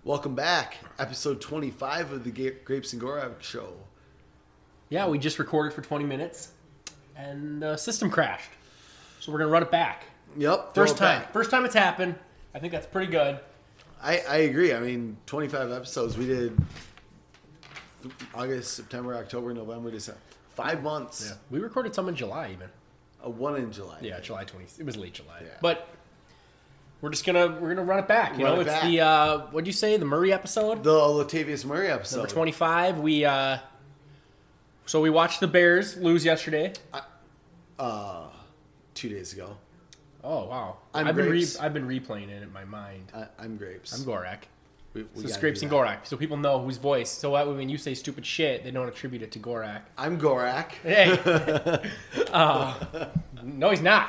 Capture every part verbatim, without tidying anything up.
Welcome back. Episode twenty-five of the Grapes and Gorak Show. Yeah, we just recorded for twenty minutes, and the system crashed. So we're going to run it back. Yep. First it time. back. First time it's happened. I think that's pretty good. I, I agree. I mean, twenty-five episodes. We did August, September, October, November, December. Five months. Yeah. We recorded some in July even. A one in July. Yeah, July twentieth. It was late July. Yeah. But we're just going to we're gonna run it back. You Run know, it it's back. the, uh, what'd you say, the Murray episode? The Latavius Murray episode. Number twenty-five. We, uh, so we watched the Bears lose yesterday. Uh, two days ago. Oh, wow. I'm I've been re- Grapes. I've been replaying it in my mind. I, I'm Grapes. I'm Gorak. We, we So it's gotta Grapes do and that. Gorak, so people know whose voice. So that way when you say stupid shit, they don't attribute it to Gorak. I'm Gorak. Hey. uh, no, he's not.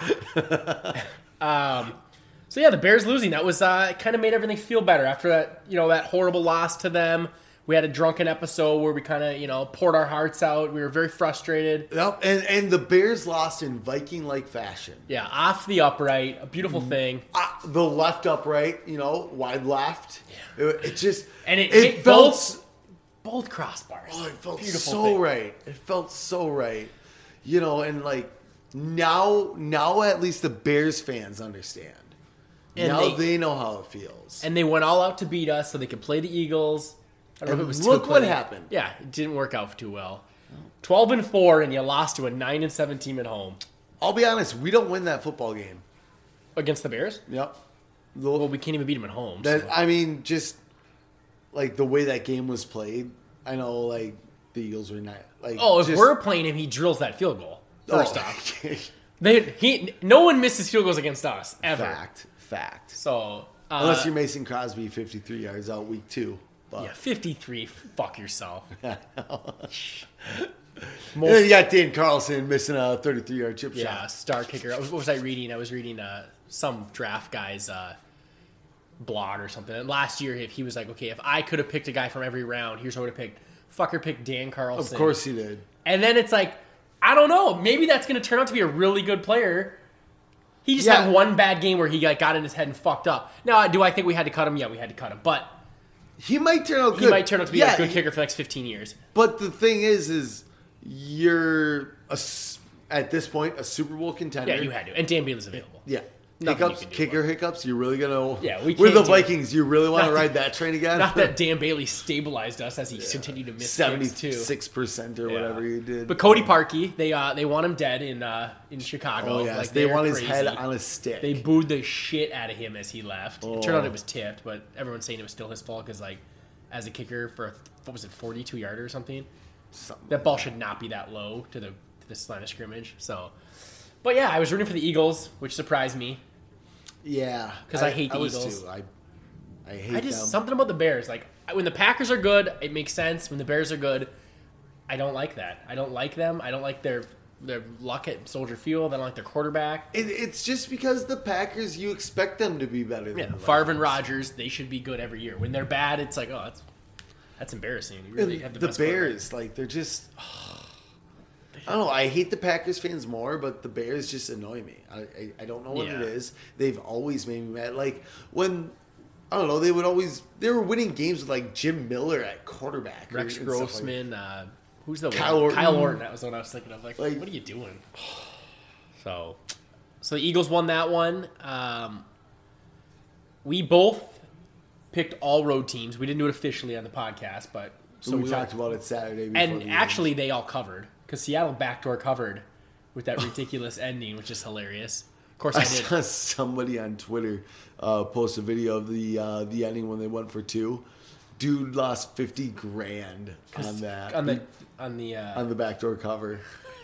um, so yeah, the Bears losing, that was uh, it kind of made everything feel better after that, you know, that horrible loss to them. We had a drunken episode where we kind of, you know, poured our hearts out. We were very frustrated. Yep. And, and the Bears lost in Viking-like fashion. Yeah, off the upright, a beautiful thing. Uh, the left upright, you know, wide left. Yeah. It, it just And it, it hit felt both, both crossbars. oh, it felt Beautiful so thing. right. It felt so right. You know, and like now now at least the Bears fans understand. And now they- they, know how it feels. And they went all out to beat us so they could play the Eagles. I don't know And if it was look too what close. happened. Yeah, it didn't work out too well. Twelve and four, and you lost to a nine and seven team at home I'll be honest, we don't win that football game. against the Bears. Yep. The- Well, we can't even beat them at home. That so. I mean, just like the way that game was played. I know, like the Eagles were not like. Oh, if just, we're playing him, he drills that field goal first oh, off. They he no one misses field goals against us ever. fact, fact. So uh, Unless you're Mason Crosby, fifty-three yards out week two. But yeah, fifty-three. Fuck yourself. And then you got Dan Carlson missing a thirty-three yard chip Yeah, shot. star kicker. What was I reading? I was reading uh, some draft guy's uh, blog or something. And last year, if he was like, okay, if I could have picked a guy from every round, here's who I would have picked. Fucker picked Dan Carlson. Of course he did. And then it's like, I don't know. Maybe that's going to turn out to be a really good player. He just Yeah. had one bad game where he like, got in his head and fucked up. Now, do I think we had to cut him? Yeah, we had to cut him. But He might turn out good. he might turn out to be yeah, a good he- kicker for the next fifteen years. But the thing is, is you're a s at this point a Super Bowl contender. Yeah, you had to. And Dan Bailey's available. Yeah. Nothing you Hiccups, can do kicker hiccups. You really gonna? Yeah, we With can't the do- Vikings, you really want to Not- ride that train again? Not that Dan Bailey stabilized us as he continued to miss games too. seventy-six percent or Yeah. whatever you did. But Cody Parkey, they uh, they want him dead in uh, in Chicago. oh yes, Like, they they're want his crazy. head on a stick. They booed the shit out of him as he left. It turned Oh. out it was tipped, but everyone's saying it was still his fault because, like, as a kicker for a, what was it, forty-two yarder or something, Something that ball should not be that low to the to the line of scrimmage. So, but yeah, I was rooting for the Eagles, which surprised me. Yeah, 'Cause I hate the I was Eagles. Too. I, I hate I just them. something about the Bears. Like when the Packers are good, it makes sense. When the Bears are good, I don't like that. I don't like them. I don't like their their luck at Soldier Field. I don't like their quarterback. It, it's just because the Packers, you expect them to be better. Than Yeah, the Favre and Vikings. Rodgers, they should be good every year. When they're bad, it's like, oh, that's that's embarrassing. You really And have the, the best quarterback. Bears, like they're just. I don't know. I hate the Packers fans more, but the Bears just annoy me. I I, I don't know what Yeah. it is. They've always made me mad. Like when I don't know, they would always they were winning games with like Jim Miller at quarterback, or- Rex and stuff like- Grossman, uh, who's the Kyle one? Orton. Kyle Orton. That was the one I was thinking of. Like, Like- what are you doing? So, so the Eagles won that one. Um, we both picked all road teams. We didn't do it officially on the podcast, but So we, we talked about it Saturday. Before And the actually, they all covered because Seattle backdoor covered with that ridiculous ending, which is hilarious. Of course, I, I did. saw somebody on Twitter uh, post a video of the uh, the ending when they went for two. Dude lost fifty grand on that on the on the uh, on the backdoor cover.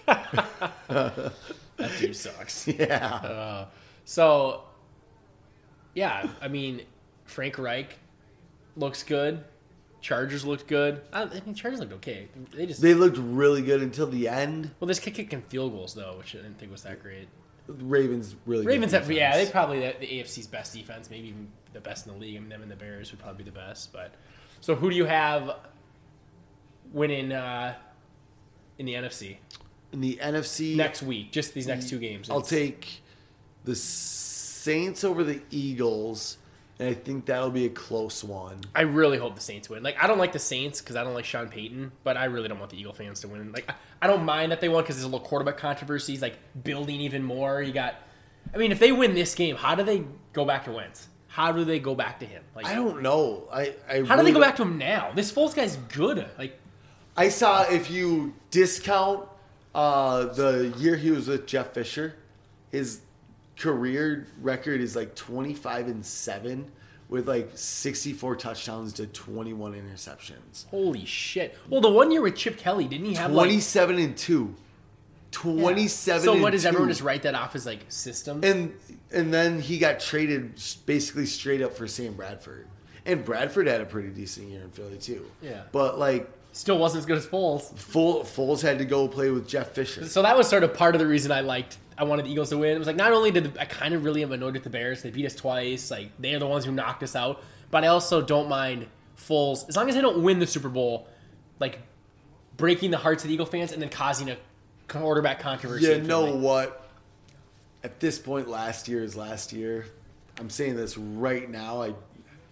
that dude sucks. Yeah, Uh, so, yeah, I mean, Frank Reich looks good. Chargers looked good. I, I mean, Chargers looked okay. They just they looked really good until the end. well, this kick kicking field goals though, which I didn't think was that great. Ravens really. Ravens good have yeah, they defense. probably the, the A F C's best defense, maybe even the best in the league. I mean, them and the Bears would probably be the best. But so, who do you have winning uh, in the N F C in the N F C next week? Just these next two games. I'll It's- take the Saints over the Eagles, and I think that'll be a close one. I really hope the Saints win. Like, I don't like the Saints because I don't like Sean Payton, but I really don't want the Eagle fans to win. Like, I, I don't mind that they won because there's a little quarterback controversy. He's, like, building even more. You got... I mean, if they win this game, how do they go back to Wentz? How do they go back to him? Like, I don't know. I, I how really do they go don't- back to him now? This Foles guy's good. Like, I saw if you discount uh, the year he was with Jeff Fisher, his career record is like twenty-five and seven with like sixty-four touchdowns to twenty-one interceptions. holy shit. Well, the one year with Chip Kelly, didn't he have, like... twenty-seven and two. twenty-seven So and what, does two. everyone just write that off as, like, system? And and then he got traded basically straight up for Sam Bradford. And Bradford had a pretty decent year in Philly too. Yeah. But like Still wasn't as good as Foles. Full, Foles had to go play with Jeff Fisher. So that was sort of part of the reason I liked, I wanted the Eagles to win. It was like, not only did the, I kind of really am annoyed with the Bears, they beat us twice, like, they're the ones who knocked us out, but I also don't mind Foles, as long as they don't win the Super Bowl, like, breaking the hearts of the Eagle fans and then causing a quarterback controversy. You in know Finley. what? At this point, last year is last year. I'm saying this right now. I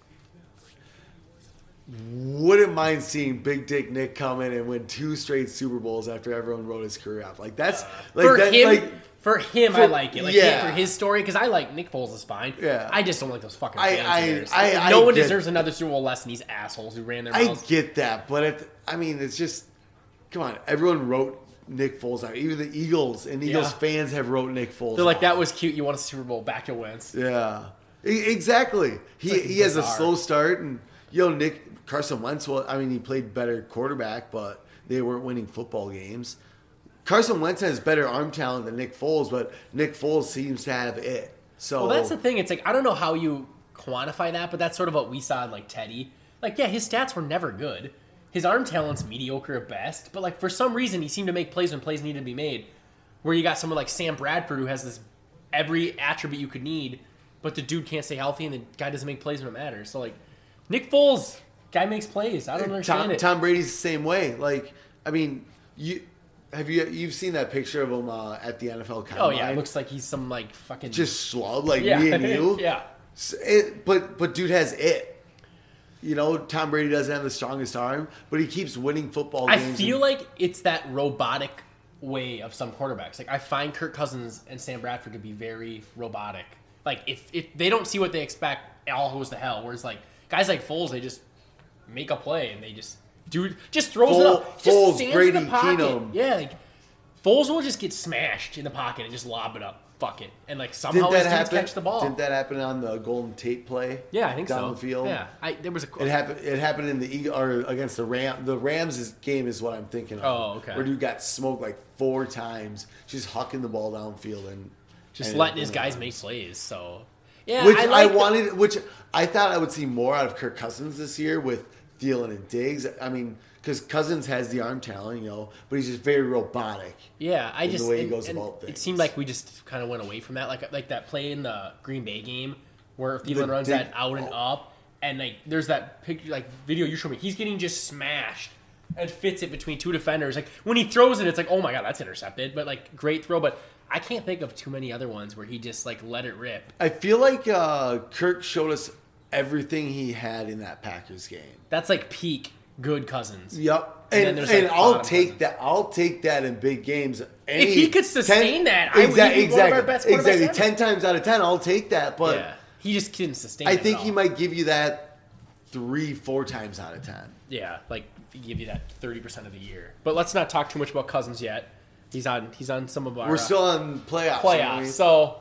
wouldn't mind seeing Big Dick Nick come in and win two straight Super Bowls after everyone wrote his career off. Like that's like for that, him, like for him, for- I like it. Like yeah. for his story, because I like Nick Foles is fine. Yeah. I just don't like those fucking I- fans. I- of theirs. I- Like, I no one get- deserves another Super Bowl less than these assholes who ran their I mouths. get that, but it, I mean, it's just come on. Everyone wrote Nick Foles out. Even the Eagles and Eagles Yeah. fans have wrote Nick Foles. They're like, out. that was cute. You won a Super Bowl. Back to Wentz. Yeah, E- exactly. He like he has a bizarre. slow start, and you know Nick Carson Wentz. Well, I mean, he played better quarterback, but they weren't winning football games. Carson Wentz has better arm talent than Nick Foles, but Nick Foles seems to have it. So Well, that's the thing. It's like, I don't know how you quantify that, but that's sort of what we saw in, like, Teddy. Like, yeah, his stats were never good. His arm talent's mediocre at best, but, like, for some reason, he seemed to make plays when plays needed to be made. Where you got someone like Sam Bradford who has this every attribute you could need, but the dude can't stay healthy and the guy doesn't make plays when it matters. So, like, Nick Foles, guy makes plays. I don't understand Tom, it. Tom Brady's the same way. Like, I mean, you have you you've seen that picture of him uh, at the N F L Combine? Oh, yeah, it looks like he's some, like, fucking... just schlub like yeah. me and you. yeah. S- It, but but dude has it. You know, Tom Brady doesn't have the strongest arm, but he keeps winning football I games. feel and- like it's that robotic way of some quarterbacks. Like, I find Kirk Cousins and Sam Bradford to be very robotic. Like, if, if they don't see what they expect, all goes to hell. Whereas, like, guys like Foles, they just make a play and they just do just throws Fol- it up. Just Foles, stands Brady, in the pocket. Keenum. Yeah, like, Foles will just get smashed in the pocket and just lob it up. Fuck it. And, like, somehow Didn't his that dudes happen? catch the ball. Didn't that happen on the Golden Tate play? yeah, I think down so. the field. Yeah. I, there was a... It happened. It happened in the Eagle or against the Ram. The Rams' game is what I'm thinking of. Oh, okay. Where dude got smoked like four times, just hucking the ball downfield and just and letting it- his guys make plays. So, yeah, Which I, I, like the- wanted, which I thought I would see more out of Kirk Cousins this year with Thielen and Diggs. I mean, because Cousins has the arm talent, you know, but he's just very robotic. Yeah, I in the just way he and- goes and about it things. seemed like we just kind of went away from that, like like that play in the Green Bay game where Thielen The runs dig- that out and up, and like there's that picture, like video you showed me. He's getting just smashed and fits it between two defenders. Like when he throws it, it's like, oh my god, that's intercepted. But like great throw, but I can't think of too many other ones where he just like let it rip. I feel like uh, Kirk showed us everything he had in that Packers game. That's like peak good Cousins. Yep. And then And, there's, and like, I'll bottom take Cousins. that. I'll take that in big games. Any, If he could sustain that, I would- exactly, he'd be one of our exactly, best quarterbacks exactly. ever. Ten times out of ten, I'll take that. But yeah, he just couldn't sustain. I it at think he all. might give you that three, four times out of ten. Yeah, like give you that thirty percent of the year. But let's not talk too much about Cousins yet. He's on. He's on some of our We're uh, still on playoffs. aren't playoffs. we? So,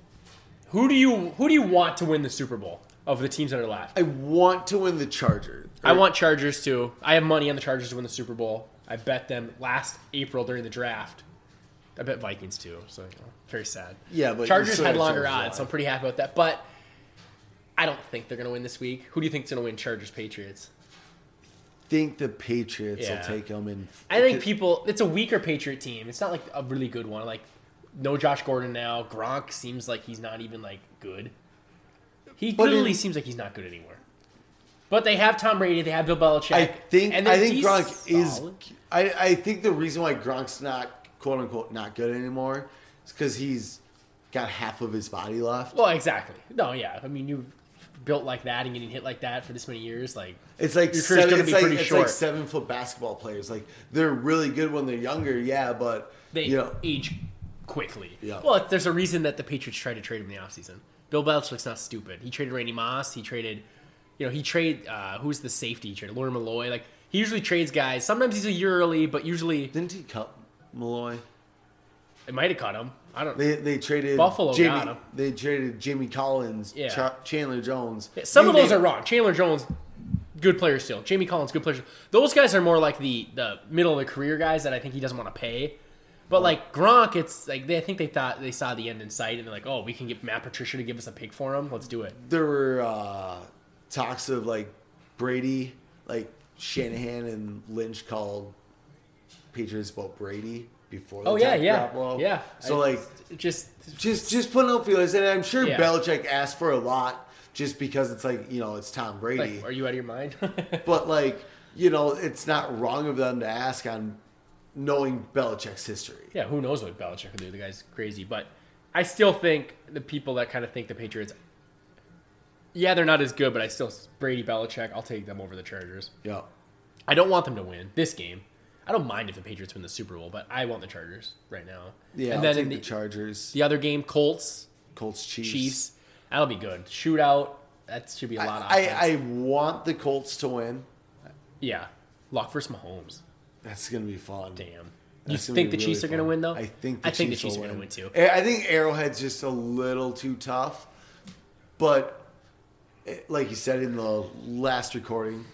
who do you who do you want to win the Super Bowl of the teams that are left? I want to win the Chargers. I want Chargers too. I have money on the Chargers to win the Super Bowl. I bet them last April during the draft. I bet Vikings too. So you know, very sad. Yeah, but you Chargers still had have longer Chargers odds, so I'm on. pretty happy about that. But I don't think they're going to win this week. Who do you think's going to win? Chargers Patriots. think the Patriots Yeah. will take them. And I think people. It's a weaker Patriot team. It's not like a really good one. Like no Josh Gordon now. Gronk seems like he's not even like good. He But literally in- seems like he's not good anymore. But they have Tom Brady. They have Bill Belichick. I think and I they're think decent- Gronk is. solid. I, I think the reason why Gronk's not quote unquote not good anymore is because he's got half of his body left. Well, exactly. No, yeah. I mean, you built like that and getting hit like that for this many years, like It's like your career's seven, gonna it's be like, pretty it's short. like seven foot basketball players. Like they're really good when they're younger, yeah, but They you know, age quickly. Yeah. Well, there's a reason that the Patriots tried to trade him in the offseason. Bill Belichick's not stupid. He traded Randy Moss. He traded, you know, he traded, uh, who's the safety? He traded Lauren Malloy. Like, he usually trades guys. Sometimes he's a year early, but usually didn't he cut Malloy? it might have cut him. I don't know. They they traded Buffalo Jamie, got him. They traded Jamie Collins, Yeah. Ch- Chandler Jones. Yeah, some You of those name- are wrong. Chandler Jones, good player still. Jamie Collins, good player. Those guys are more like the, the middle of the career guys that I think he doesn't want to pay. But like Gronk, it's like they I think they thought they saw the end in sight and they're like, oh, we can get Matt Patricia to give us a pick for him. Let's do it. There were uh, talks of like Brady, like Shanahan and Lynch called Patriots about Brady before. They Oh yeah, took yeah, Garoppolo. yeah. So I- like just just just putting out feelers, and I'm sure Yeah. Belichick asked for a lot just because it's like you know it's Tom Brady, like, are you out of your mind? but like you know it's not wrong of them to ask on knowing Belichick's history. Yeah, who knows what Belichick could do? The guy's crazy, but I still think the people that kind of think the Patriots, yeah, they're not as good, but I still Brady Belichick. I'll take them over the Chargers. Yeah. I don't want them to win this game. I don't mind if the Patriots win the Super Bowl, but I want the Chargers right now. Yeah, and I'll then take in the, the, Chargers, the other game, Colts, Colts, Chiefs. Chiefs, that'll be good. Shootout, that should be a lot of I, offense. I, I want the Colts to win. yeah, Lock versus Mahomes. That's gonna be fun. Damn. You That's gonna think be the Chiefs really are going to fun. win, though? I think the I think Chiefs the Chiefs will are going to win. win, too. I think Arrowhead's just a little too tough, but eh, like you said in the last recording,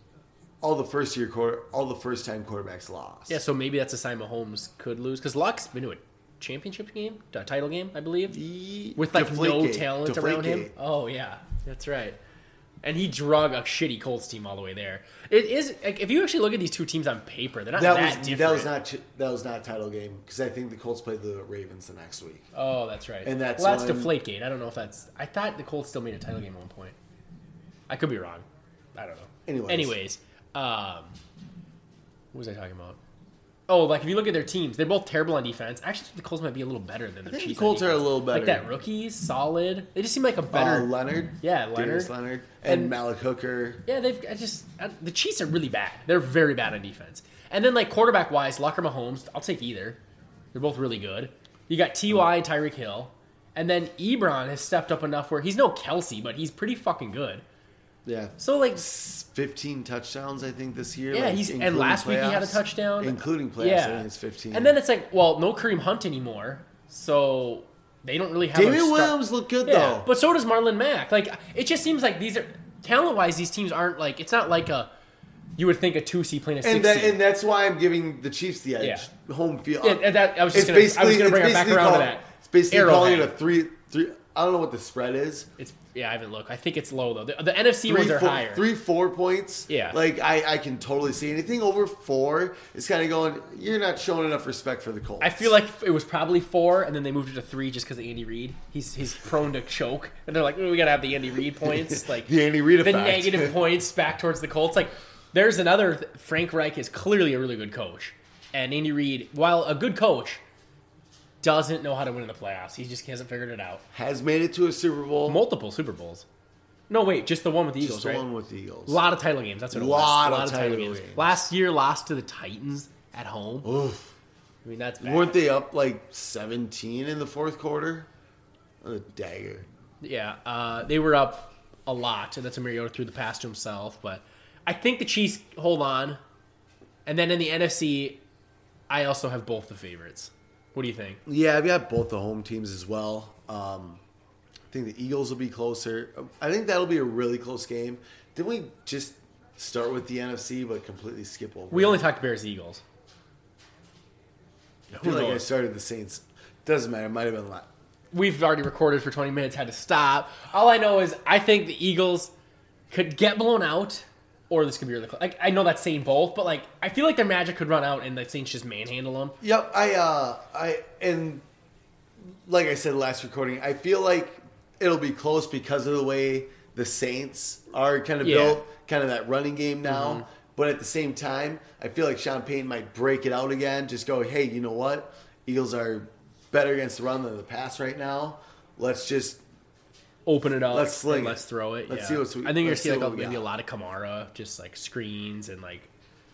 all the first year quarter, all the first time quarterbacks lost. Yeah, so maybe that's a sign Mahomes could lose because Luck's been to a championship game, a title game, I believe, Ye- with like no Deflategate. talent around him. Deflategate. Oh yeah, that's right. And he drug a shitty Colts team all the way there. It is like if you actually look at these two teams on paper, they're not that, That was different. that was not ch- that was not a title game because I think the Colts played the Ravens the next week. Oh, that's right. And that's well, that's when- Deflategate. I don't know if that's. I thought the Colts still made a title game at one point. I could be wrong. I don't know. Anyways. Anyways, um, what was I talking about? Oh, like if you look at their teams, they're both terrible on defense. Actually, I think the Colts might be a little better than the think Chiefs. the Colts on are a defense. little better. Like that rookies, solid. They just seem like a better. Uh, Leonard, Yeah, Leonard. Darius Leonard, and, And- Malik Hooker. Yeah, they've I just I, the Chiefs are really bad. They're very bad on defense. And then like quarterback wise, Luck or Mahomes, I'll take either. They're both really good. You got T Y and Tyreek Hill, and then Ebron has stepped up enough where he's no Kelsey, but he's pretty fucking good. Yeah, So like, fifteen touchdowns I think this year. yeah, like, he's and including last week he had a playoffs. touchdown, including playoffs. Yeah, I think it's fifteen. And then it's like, well, no Kareem Hunt anymore, so they don't really have. a Damian star- Williams looked good Yeah, though. but so does Marlon Mack. Like, it just seems like these are talent wise, these teams aren't like it's not like a you would think a two seed playing a six and that, seed. and that's why I'm giving the Chiefs the edge. Yeah. Home field. Yeah, and that, I was just It's gonna, I was basically gonna bring it's it back basically around called, to that. It's basically calling it Arrowhead. a three three. I don't know what the spread is. It's yeah, I haven't looked. I think it's low though. The, the N F C Three, ones are four, higher. three, four points. Yeah. Like I, I can totally see anything over four. It's kind of going. You're not showing enough respect for the Colts. I feel like it was probably four, and then they moved it to three just because of Andy Reid. He's he's prone to choke, and they're like, oh, we gotta have the Andy Reid points, like the Andy Reid the effect. negative points back towards the Colts. Like, there's another. Th- Frank Reich is clearly a really good coach, and Andy Reid, while a good coach, doesn't know how to win in the playoffs. He just hasn't figured it out. Has made it to a Super Bowl. Multiple Super Bowls. No, wait, just the one with the Eagles, Just the right? one with the Eagles. A lot of title games. That's what it Lot was. of title games. Last year, lost to the Titans at home. Oof. I mean, that's bad. Weren't they up like seventeen in the fourth quarter? A dagger. Yeah, uh, they were up a lot, and that's a Mariota threw the pass to himself. But I think the Chiefs hold on. And then in the N F C, I also have both the favorites. What do you think? Yeah, I've got both the home teams as well. Um, I think the Eagles will be closer. I think that'll be a really close game. Didn't we just start with the N F C but completely skip over? We it? only talked Bears Eagles. I feel who like I knows? started the Saints. Doesn't matter. It might have been a lot. We've already recorded for twenty minutes, had to stop. All I know is I think the Eagles could get blown out, or this could be really close. Like, I know that's saying both, but like I feel like their magic could run out and the Saints just manhandle them. Yep, I uh I and like I said last recording, I feel like it'll be close because of the way the Saints are kind of Yeah. built, kind of that running game now. Mm-hmm. But at the same time, I feel like Sean Payton might break it out again. Just go, hey, you know what? Eagles are better against the run than the pass right now. Let's just open it up. Let's sling and it. let's throw it. Let's yeah. see what's- I think you're going let's to see see like a, what we maybe a got. lot of Kamara, just like screens and like.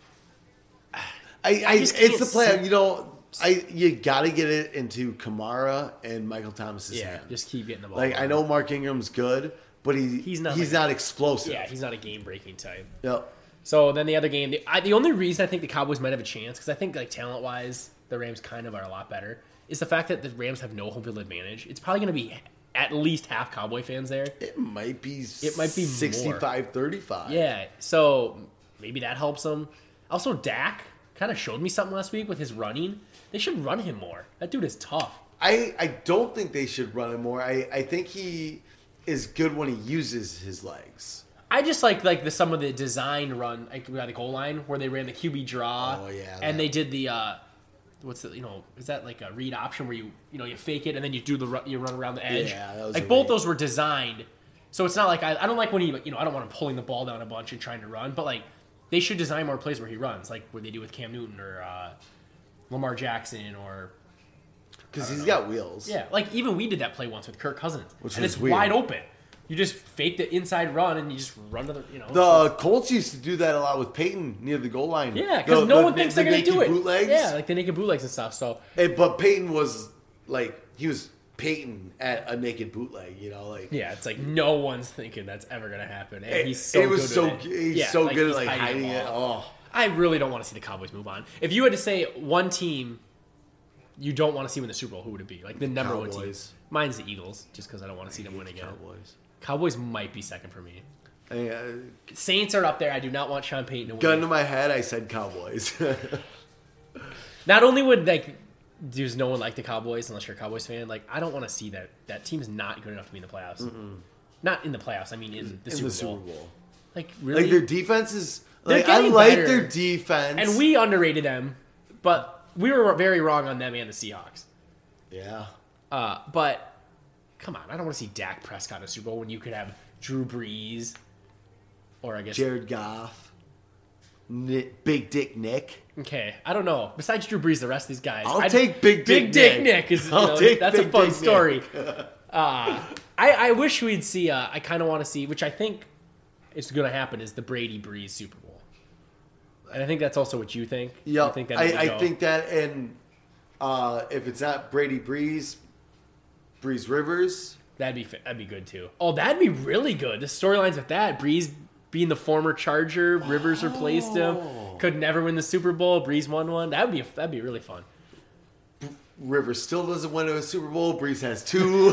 I, I just it's can't the plan. see- You know, I you got to get it into Kamara and Michael Thomas's Yeah, hand. just keep getting the ball. Like I know Mark Ingram's good, but he He's not he's like- not explosive. Yeah, he's not a game breaking type. Yep. So then the other game, the, I, the only reason I think the Cowboys might have a chance, because I think like talent wise, the Rams kind of are a lot better, is the fact that the Rams have no home field advantage. It's probably going to be at least half Cowboy fans there. It might be. It might be more. sixty-five thirty-five. Yeah, so maybe that helps them. Also, Dak kind of showed me something last week with his running. They should run him more. That dude is tough. I I don't think they should run him more. I I think he is good when he uses his legs. I just like like the some of the design run like by the goal line where they ran the Q B draw. Oh, yeah, and that- they did the uh, what's the you know is that like a read option where you you know you fake it and then you do the ru- you run around the edge. Yeah, that was like a both read. those were designed, so it's not like I, I don't like when he you know I don't want him pulling the ball down a bunch and trying to run, but like they should design more plays where he runs, like what they do with Cam Newton or uh, Lamar Jackson or Because he's got wheels. yeah, like even we did that play once with Kirk Cousins, Which and was it's weird. wide open. You just fake the inside run and you just run to the you know The Colts used to do that a lot with Peyton near the goal line. Yeah, because The- no the- one thinks the they're going to naked do it. Bootlegs. Yeah, like the naked bootlegs and stuff. So Hey, but Peyton was like he was Peyton at a naked bootleg. You know, like yeah, it's like no one's thinking that's ever going to happen. And it, he's so it was good so at it. he's Yeah, so good he's at like hiding the it. ball. Oh, I really don't want to see the Cowboys move on. If you had to say one team you don't want to see win the Super Bowl, who would it be? Like the number one team. Cowboys. Mine's the Eagles, just because I don't want to see them win again. Cowboys. Cowboys might be second for me. I, uh, Saints are up there. I do not want Sean Payton to win. gun to my head, I said Cowboys. Not only would like does no one like the Cowboys unless you're a Cowboys fan, like I don't want to see that that team's not good enough to be in the playoffs. Mm-mm. Not in the playoffs. I mean in the, in Super, the Super Bowl. Bowl. Like really, Like their defense is. They're Like I getting like better. their defense, and we underrated them, but we were very wrong on them and the Seahawks. yeah. Uh, but come on, I don't want to see Dak Prescott in a Super Bowl when you could have Drew Brees, or I guess Jared Goff, Nick, Big Dick Nick. okay, I don't know. Besides Drew Brees, the rest of these guys, I'll I'd- take Big Dick Big Dick Nick. Nick is you I'll know, take that's a Big fun Dick story. Nick. uh, I, I wish we'd see. Uh, I kind of want to see, which I think is going to happen, is the Brady Brees Super Bowl, and I think that's also what you think. Yeah, You think that I, it would I go- think that, and uh, if it's not Brady Breeze, Breeze Rivers, that'd be fa- that'd be good too. Oh, that'd be really good. The storylines with that Brees being the former Charger, Rivers replaced him, Oh. could never win the Super Bowl. Brees won one. That'd be that'd be really fun. Rivers still doesn't win a Super Bowl. Breeze has two.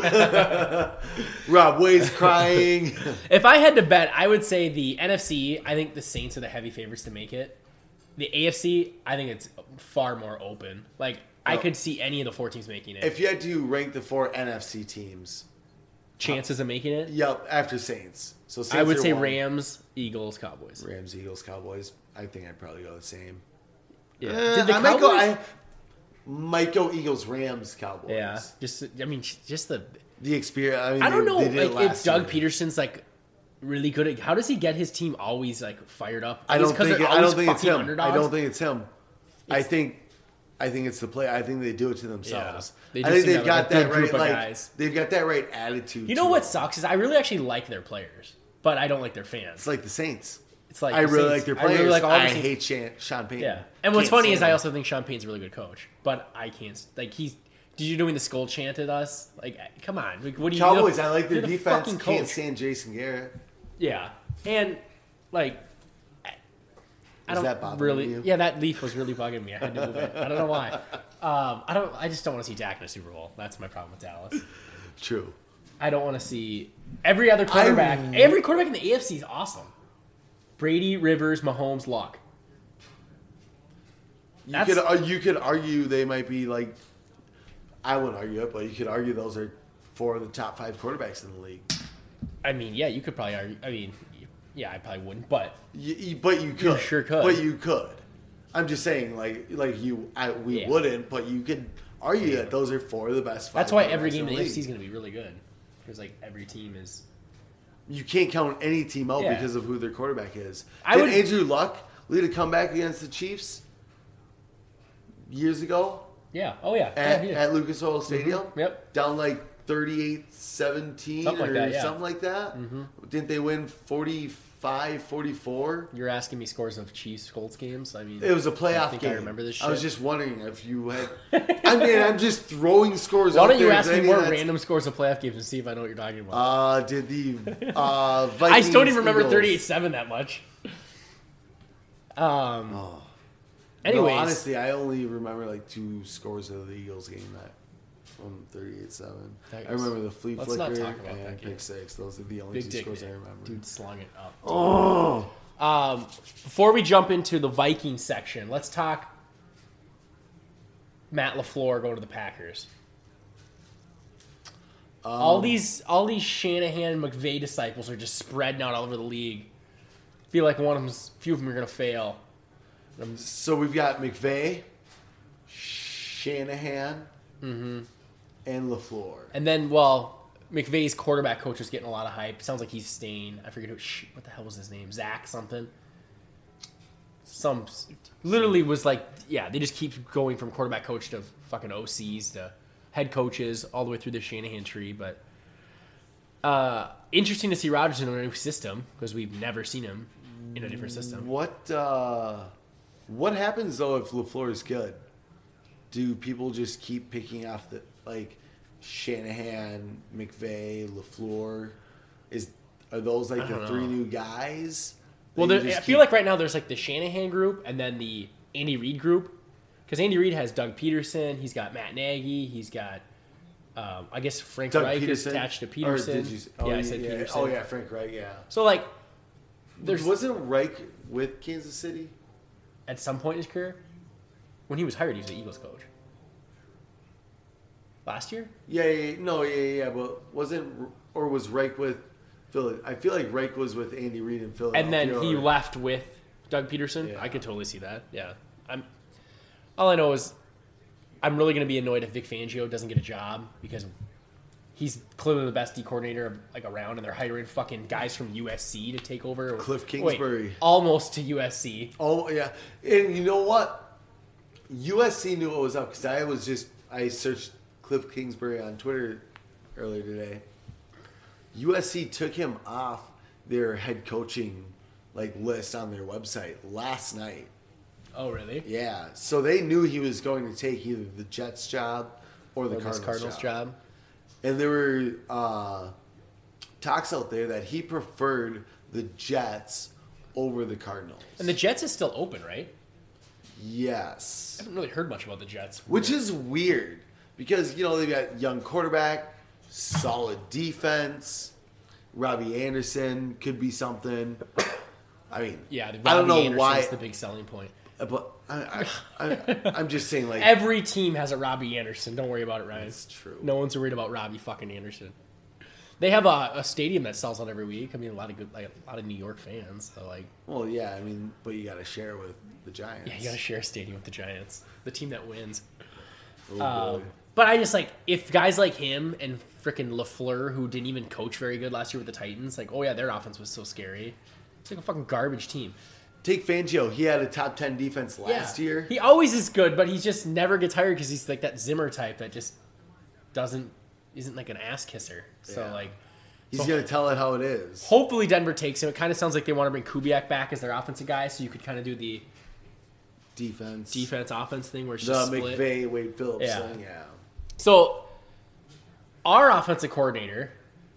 Rob Wade's crying. If I had to bet, I would say the N F C. I think the Saints are the heavy favorites to make it. The A F C, I think it's far more open. Like I No. could see any of the four teams making it. If you had to rank the four N F C teams, Chances of making it, yep, after Saints. So Saints I would are say one. Rams, Eagles, Cowboys. Rams, Eagles, Cowboys. I think I'd probably go the same. Yeah. Eh, Did the I might go. Cowboys? I might go Eagles, Rams, Cowboys. yeah. Just I mean, just the. The experience. I, mean, I don't they- know. they did it Like if last Doug year. Peterson's like really good at, how does he get his team always like fired up? I Is it don't 'cause think. they're I don't always think it's fucking him. underdogs? I don't think it's him. I It's- think. I think it's the play. I think they do it to themselves. They I just think seem to they've have, got like, a that good group right. of Like guys. they've got that right attitude. You know to what it. sucks is I really actually like their players, but I don't like their fans. It's like the Saints. It's like I the really Saints. like their I players. I, really like all the Saints. hate Sean, Sean Payton. Yeah, and what's Can't funny is stand I him. also think Sean Payne's a really good coach, but I can't like he's. Did you doing the skull chant at us? Like, come on, like, what do you? Cowboys. you're- I like their you're the defense. fucking Can't coach. stand Jason Garrett. Yeah, and like, I, I Is don't that bothering really. you? Yeah, that leaf was really bugging me. I had to move it. I don't know why. Um, I don't. I just don't want to see Dak in a Super Bowl. That's my problem with Dallas. True. I don't want to see every other quarterback. I'm- Every quarterback in the A F C is awesome. Brady, Rivers, Mahomes, Luck. You That's- could uh, you could argue they might be like. I wouldn't argue it, but you could argue those are four of the top five quarterbacks in the league. I mean, yeah, you could probably argue. I mean, yeah, I probably wouldn't, but You, you- but you could. sure could. But you could. I'm just saying, like, like you, I, we Yeah. wouldn't, but you could argue that those are four of the best. Five that's why every quarterbacks game in the A F league. C is going to be really good. Because like every team is. You can't count any team out Yeah. because of who their quarterback is. I Did would- Andrew Luck lead a comeback against the Chiefs years ago Yeah. Oh yeah. at, yeah, at Lucas Oil Stadium? Yep. Down like thirty-eight seventeen Something like or that, yeah. something like that. Mm-hmm. Didn't they win forty-five forty-four? You're asking me scores of Chiefs Colts games? I mean, It was a playoff I think game. I remember this I was shit. just wondering if you had. I mean, I'm just throwing scores Why out don't you there. ask me Any more that's- random scores of playoff games and see if I know what you're talking about? Uh, did the uh, I Vikings still don't even remember Eagles- thirty-eight seven that much. Um. Oh. Anyways, No, honestly, I only remember like two scores of the Eagles game that from thirty-eight seven. That I remember the flea let's not flicker talk about that and game. pick six. Those are the only big two dick, scores I remember. dude slung it up. Oh, Um, before we jump into the Vikings section, let's talk Matt LaFleur going to the Packers. Um, all these, all these Shanahan and McVay disciples are just spreading out all over the league. Feel like one of them, few of them are gonna fail. so we've got McVay, Shanahan, Mm-hmm. and LaFleur. And then, well, McVay's quarterback coach is getting a lot of hype. Sounds like he's staying. I forget who. Sh- what the hell was his name? Zach something. Some literally was like, yeah. They just keep going from quarterback coach to fucking O Cs to head coaches all the way through the Shanahan tree. But uh, interesting to see Rodgers in a new system because we've never seen him in a different system. What uh, what happens though if LaFleur is good? Do people just keep picking off the like Shanahan, McVay, LaFleur? Is are those like I the don't three know. new guys? Well, that you there, I just feel keep- like right now there's like the Shanahan group and then the Andy Reid group. Because Andy Reid has Doug Peterson, he's got Matt Nagy, he's got, um, I guess Frank Doug Reich Peterson? is attached to Or Peterson. did you, oh, yeah, I said yeah. Peterson. Oh yeah, Frank Reich. Yeah. So like, there's Wasn't Reich with Kansas City? at some point in his career, when he was hired, he was the Eagles coach. Last year? Yeah, yeah, yeah. No, yeah, yeah, yeah. But wasn't or was Reich with Philly? I feel like Reich was with Andy Reid in Philadelphia. And then he or- left with Doug Peterson. Yeah. I could totally see that. Yeah. I'm. All I know is, I'm really going to be annoyed if Vic Fangio doesn't get a job because he's clearly the best D coordinator like around, and they're hiring fucking guys from U S C to take over. Cliff Wait, Kingsbury. almost to U S C. Oh yeah, and you know what? U S C knew what was up because I was just I searched Cliff Kingsbury on Twitter earlier today. U S C took him off their head coaching like list on their website last night. Oh, really? Yeah, so they knew he was going to take either the Jets job or the Or this Cardinals, Cardinals job. job. And there were uh, talks out there that he preferred the Jets over the Cardinals. And the Jets is still open, right? Yes. I haven't really heard much about the Jets. Which is weird because, you know, they've got young quarterback, solid defense. Robbie Anderson could be something. I mean, yeah, the I don't know Anderson's why, the big selling point. but I, I, I, I'm just saying, like, Every team has a Robbie Anderson. Don't worry about it, Ryan. That's true. No one's worried about Robbie fucking Anderson. They have a, a stadium that sells out every week. I mean, a lot of good, like a lot of New York fans. So like, well, yeah, I mean, but you got to share with the Giants. yeah, you gotta share a stadium with the Giants, the team that wins. Oh, Um, boy. but I just like if guys like him and frickin' LaFleur, who didn't even coach very good last year with the Titans, like, oh yeah, their offense was so scary. It's like a fucking garbage team. Take Fangio. He had a top ten defense last yeah. year. He always is good, but he just never gets hired because he's like that Zimmer type that just doesn't isn't like an ass kisser. So Yeah. like, He's so going to tell it how it is. hopefully Denver takes him. It kind of sounds like they want to bring Kubiak back as their offensive guy, so you could kind of do the Defense. defense offense thing where it's The just split. McVay, Wade Phillips Yeah. thing, yeah. So our offensive coordinator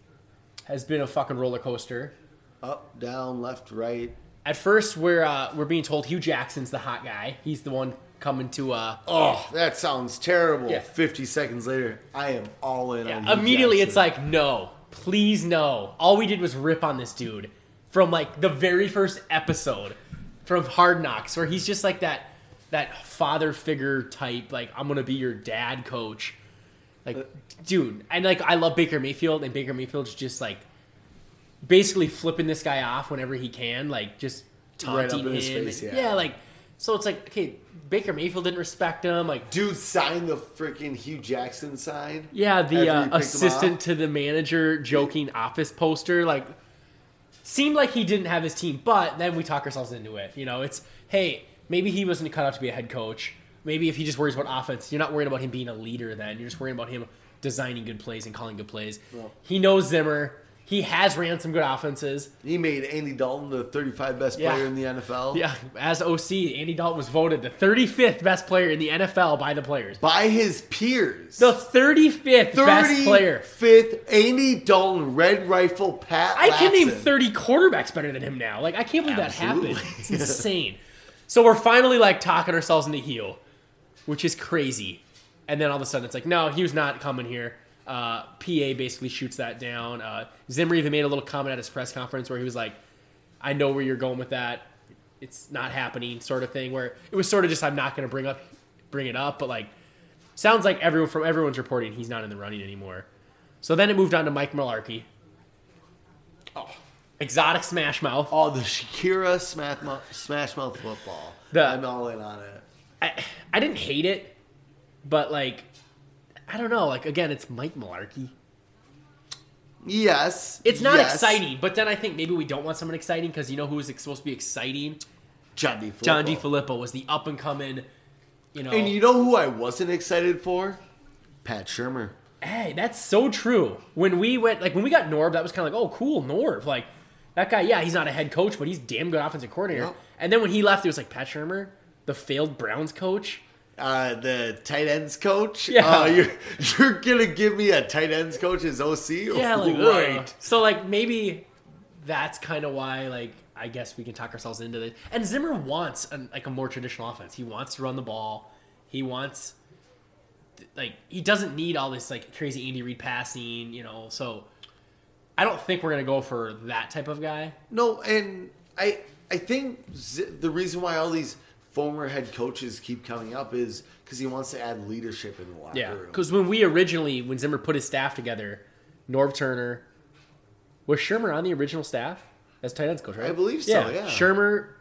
has been a fucking roller coaster. Up, down, left, right. At first, we're uh, we're being told Hugh Jackson's the hot guy. He's the one coming to. Uh, Oh, that sounds terrible. Yeah. fifty seconds later, I am all in on yeah, Hugh immediately, Jackson. it's like, no, please, no. All we did was rip on this dude from like the very first episode from Hard Knocks, where he's just like that that father figure type. Like, I'm gonna be your dad, coach. Like, dude, and like I love Baker Mayfield, and Baker Mayfield's just like basically flipping this guy off whenever he can, like just Right taunting up in his him. face, And- yeah. like so it's like, okay, Baker Mayfield didn't respect him. Like, Dude signed the freaking Hugh Jackson sign. yeah, after the he uh, picked him assistant off. to the manager joking office poster, like, seemed like he didn't have his team. But then we talk ourselves into it. You know, it's, hey, maybe he wasn't cut out to be a head coach. Maybe if he just worries about offense, you're not worried about him being a leader then. You're just worried about him designing good plays and calling good plays. Well, he knows Zimmer. He has ran some good offenses. He made Andy Dalton the thirty-fifth best Yeah. player in the N F L. Yeah, as O C, Andy Dalton was voted the thirty-fifth best player in the N F L by the players. By his peers. The thirty-fifth best player. thirty-fifth Andy Dalton, Red Rifle, Pat I can name Lapson. thirty quarterbacks better than him now. Like, I can't believe Absolutely. that happened. It's insane. So we're finally, like, talking ourselves into heel, which is crazy. And then all of a sudden it's like, no, he was not coming here. Uh, P A basically shoots that down. Uh, Zimmer even made a little comment at his press conference where he was like, I know where you're going with that. It's not happening, sort of thing, where it was sort of just, I'm not going to bring up, bring it up, but like, sounds like everyone from everyone's reporting he's not in the running anymore. So then it moved on to Mike Mularkey. Oh. Exotic Smash Mouth. Oh, the Shakira Smash Mouth, Smash Mouth football. The- I'm all in on it. I, I didn't hate it, but like, I don't know. Like, again, it's Mike Mularkey. Yes. It's not yes. exciting, but then I think maybe we don't want someone exciting because you know who was supposed to be exciting? John D. Filippo. John DeFilippo was the up and coming, you know. And you know who I wasn't excited for? Pat Shurmur. Hey, that's so true. When we went, like, when we got Norv, that was kind of like, oh, cool, Norv. Like, that guy, yeah, he's not a head coach, but he's damn good offensive coordinator. Yep. And then when he left, it was like Pat Shurmur, the failed Browns coach. Uh, the tight ends coach. Yeah. Uh, you're, you're going to give me a tight ends coach as O C? Yeah, like, right. ugh. So, like, maybe that's kind of why, like, I guess we can talk ourselves into this. And Zimmer wants, an, like, a more traditional offense. He wants to run the ball. He wants, like, he doesn't need all this, like, crazy Andy Reid passing, you know. So, I don't think we're going to go for that type of guy. No, and I I think Z- the reason why all these former head coaches keep coming up is because he wants to add leadership in the locker Yeah, room. because when we originally, when Zimmer put his staff together, Norv Turner, was Shurmur on the original staff as tight ends coach, right? I believe so, yeah. Shurmur,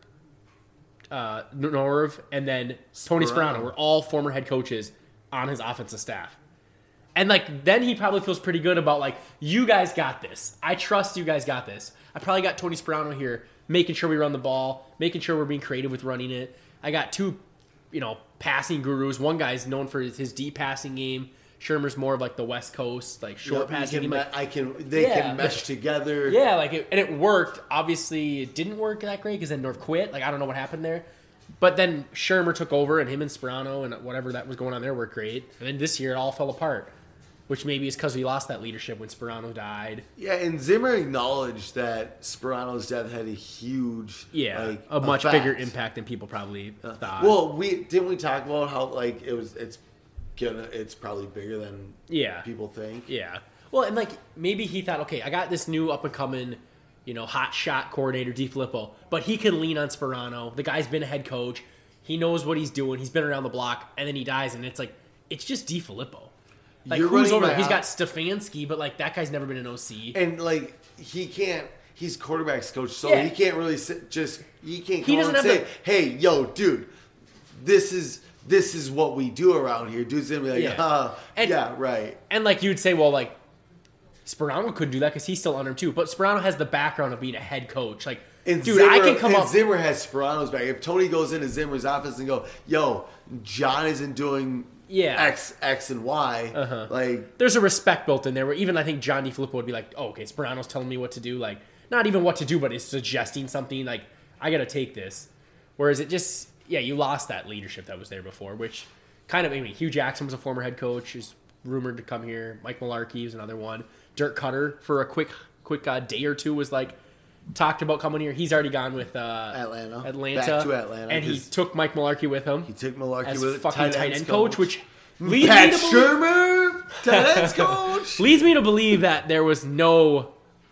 uh, Norv, and then Tony Sparano. Sparano were all former head coaches on his offensive staff. And, like, then he probably feels pretty good about, like, you guys got this. I trust you guys got this. I probably got Tony Sparano here making sure we run the ball, making sure we're being creative with running it. I got two, you know, passing gurus. One guy's known for his, his deep passing game. Shurmur's more of, like, the West Coast, like, short Yep, you passing can game. me- Like, I can. They Yeah, can mesh but- together. yeah, like, it, and it worked. Obviously, it didn't work that great because then North quit. Like, I don't know what happened there. But then Shurmur took over, and him and Sparano and whatever that was going on there worked great. And then this year, it all fell apart, which maybe is because we lost that leadership when Sparano died. Yeah, and Zimmer acknowledged that Sparano's death had a huge, Yeah, like, a much effect. bigger impact than people probably thought. Well, we didn't we talk about how like it was. It's gonna. It's probably bigger than yeah, people think. yeah. Well, and like maybe he thought, okay, I got this new up and coming, you know, hot shot coordinator, DeFilippo, but he can lean on Sparano. The guy's been a head coach. He knows what he's doing. He's been around the block, and then he dies, and it's like it's just DeFilippo. Like, You're who's running over my there? He's op- got Stefanski, but like that guy's never been an O C. And like he can't. He's quarterbacks coach, so Yeah. he can't really sit, just. He can't He come doesn't and have say, "Hey, yo, dude, this is this is what we do around here." Dude's gonna be like, Yeah. "Uh, And- yeah, right." And like you'd say, well, like Sparano couldn't do that because he's still under him too. But Sparano has the background of being a head coach. Like, And dude, Zimmer, I can come and up. Zimmer has Sparano's back. If Tony goes into Zimmer's office and go, "Yo, John isn't doing Yeah. X, X, and Y," Uh-huh. like There's a respect built in there where even I think John DeFilippo would be like, oh, okay, Sparano's telling me what to do. Like, not even what to do, but it's suggesting something. Like, I got to take this. Whereas it just, yeah, you lost that leadership that was there before, which kind of, I mean, Hugh Jackson was a former head coach, is rumored to come here. Mike Mularkey is another one. Dirk Cutter for a quick, quick uh, day or two was like, talked about coming here. He's already gone with uh, Atlanta. Atlanta. Back to Atlanta, And he 'cause took Mike Mularkey with him he took Malarkey as with fucking tight ends end coach, which leads Pat me to believe, Shurmur, tight ends coach. leads me to believe that there was no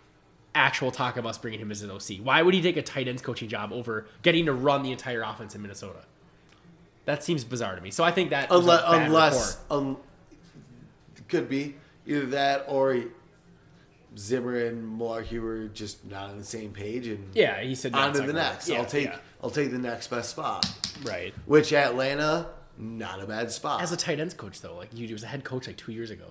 actual talk of us bringing him as an O C. Why would he take a tight ends coaching job over getting to run the entire offense in Minnesota? That seems bizarre to me. So I think that was unless, a bad unless report. um, could be either that or he, Zimmer and Malarkey were just not on the same page, and Yeah, he said on that's to the not gonna- next. Yeah, I'll take yeah, I'll take the next best spot. right. Which Atlanta, not a bad spot. As a tight ends coach, though, like you, he was a head coach like two years ago.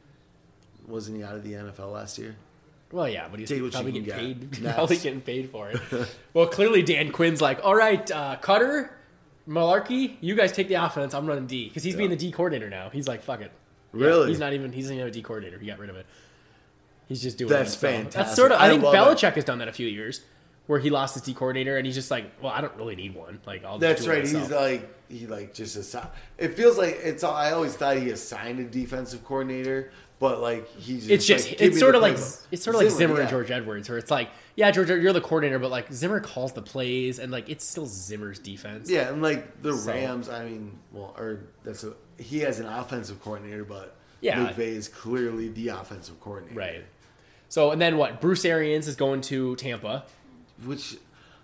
Wasn't he out of the N F L last year? Well, yeah, but he's Take what probably you getting can paid. get. Probably Next. getting paid for it. Well, clearly Dan Quinn's like, all right, uh, Cutter, Malarkey, you guys take the offense. I'm running D because he's being the D coordinator now. He's like, fuck it. Really? Yeah, he's not even. He's not even a D coordinator. He got rid of it. He's just doing. That's it himself. fantastic. That's sort of. I, I think love Belichick has done that a few years, where he lost his D coordinator, and he's just like, well, I don't really need one. Like, I'll. That's just do it right. myself. He's like he like just assigned. It feels like it's. I always thought he assigned a defensive coordinator, but like he's. Just It's just like, give it's me sort the of like playbook. it's sort of like Zimmer yeah. and George Edwards, where it's like, yeah, George, you're the coordinator, but like Zimmer calls the plays, and like it's still Zimmer's defense. Yeah, and like the So- Rams. I mean, well, or that's a he has an offensive coordinator, but Yeah. McVay is clearly the offensive coordinator, Right. So and then what? Bruce Arians is going to Tampa. Which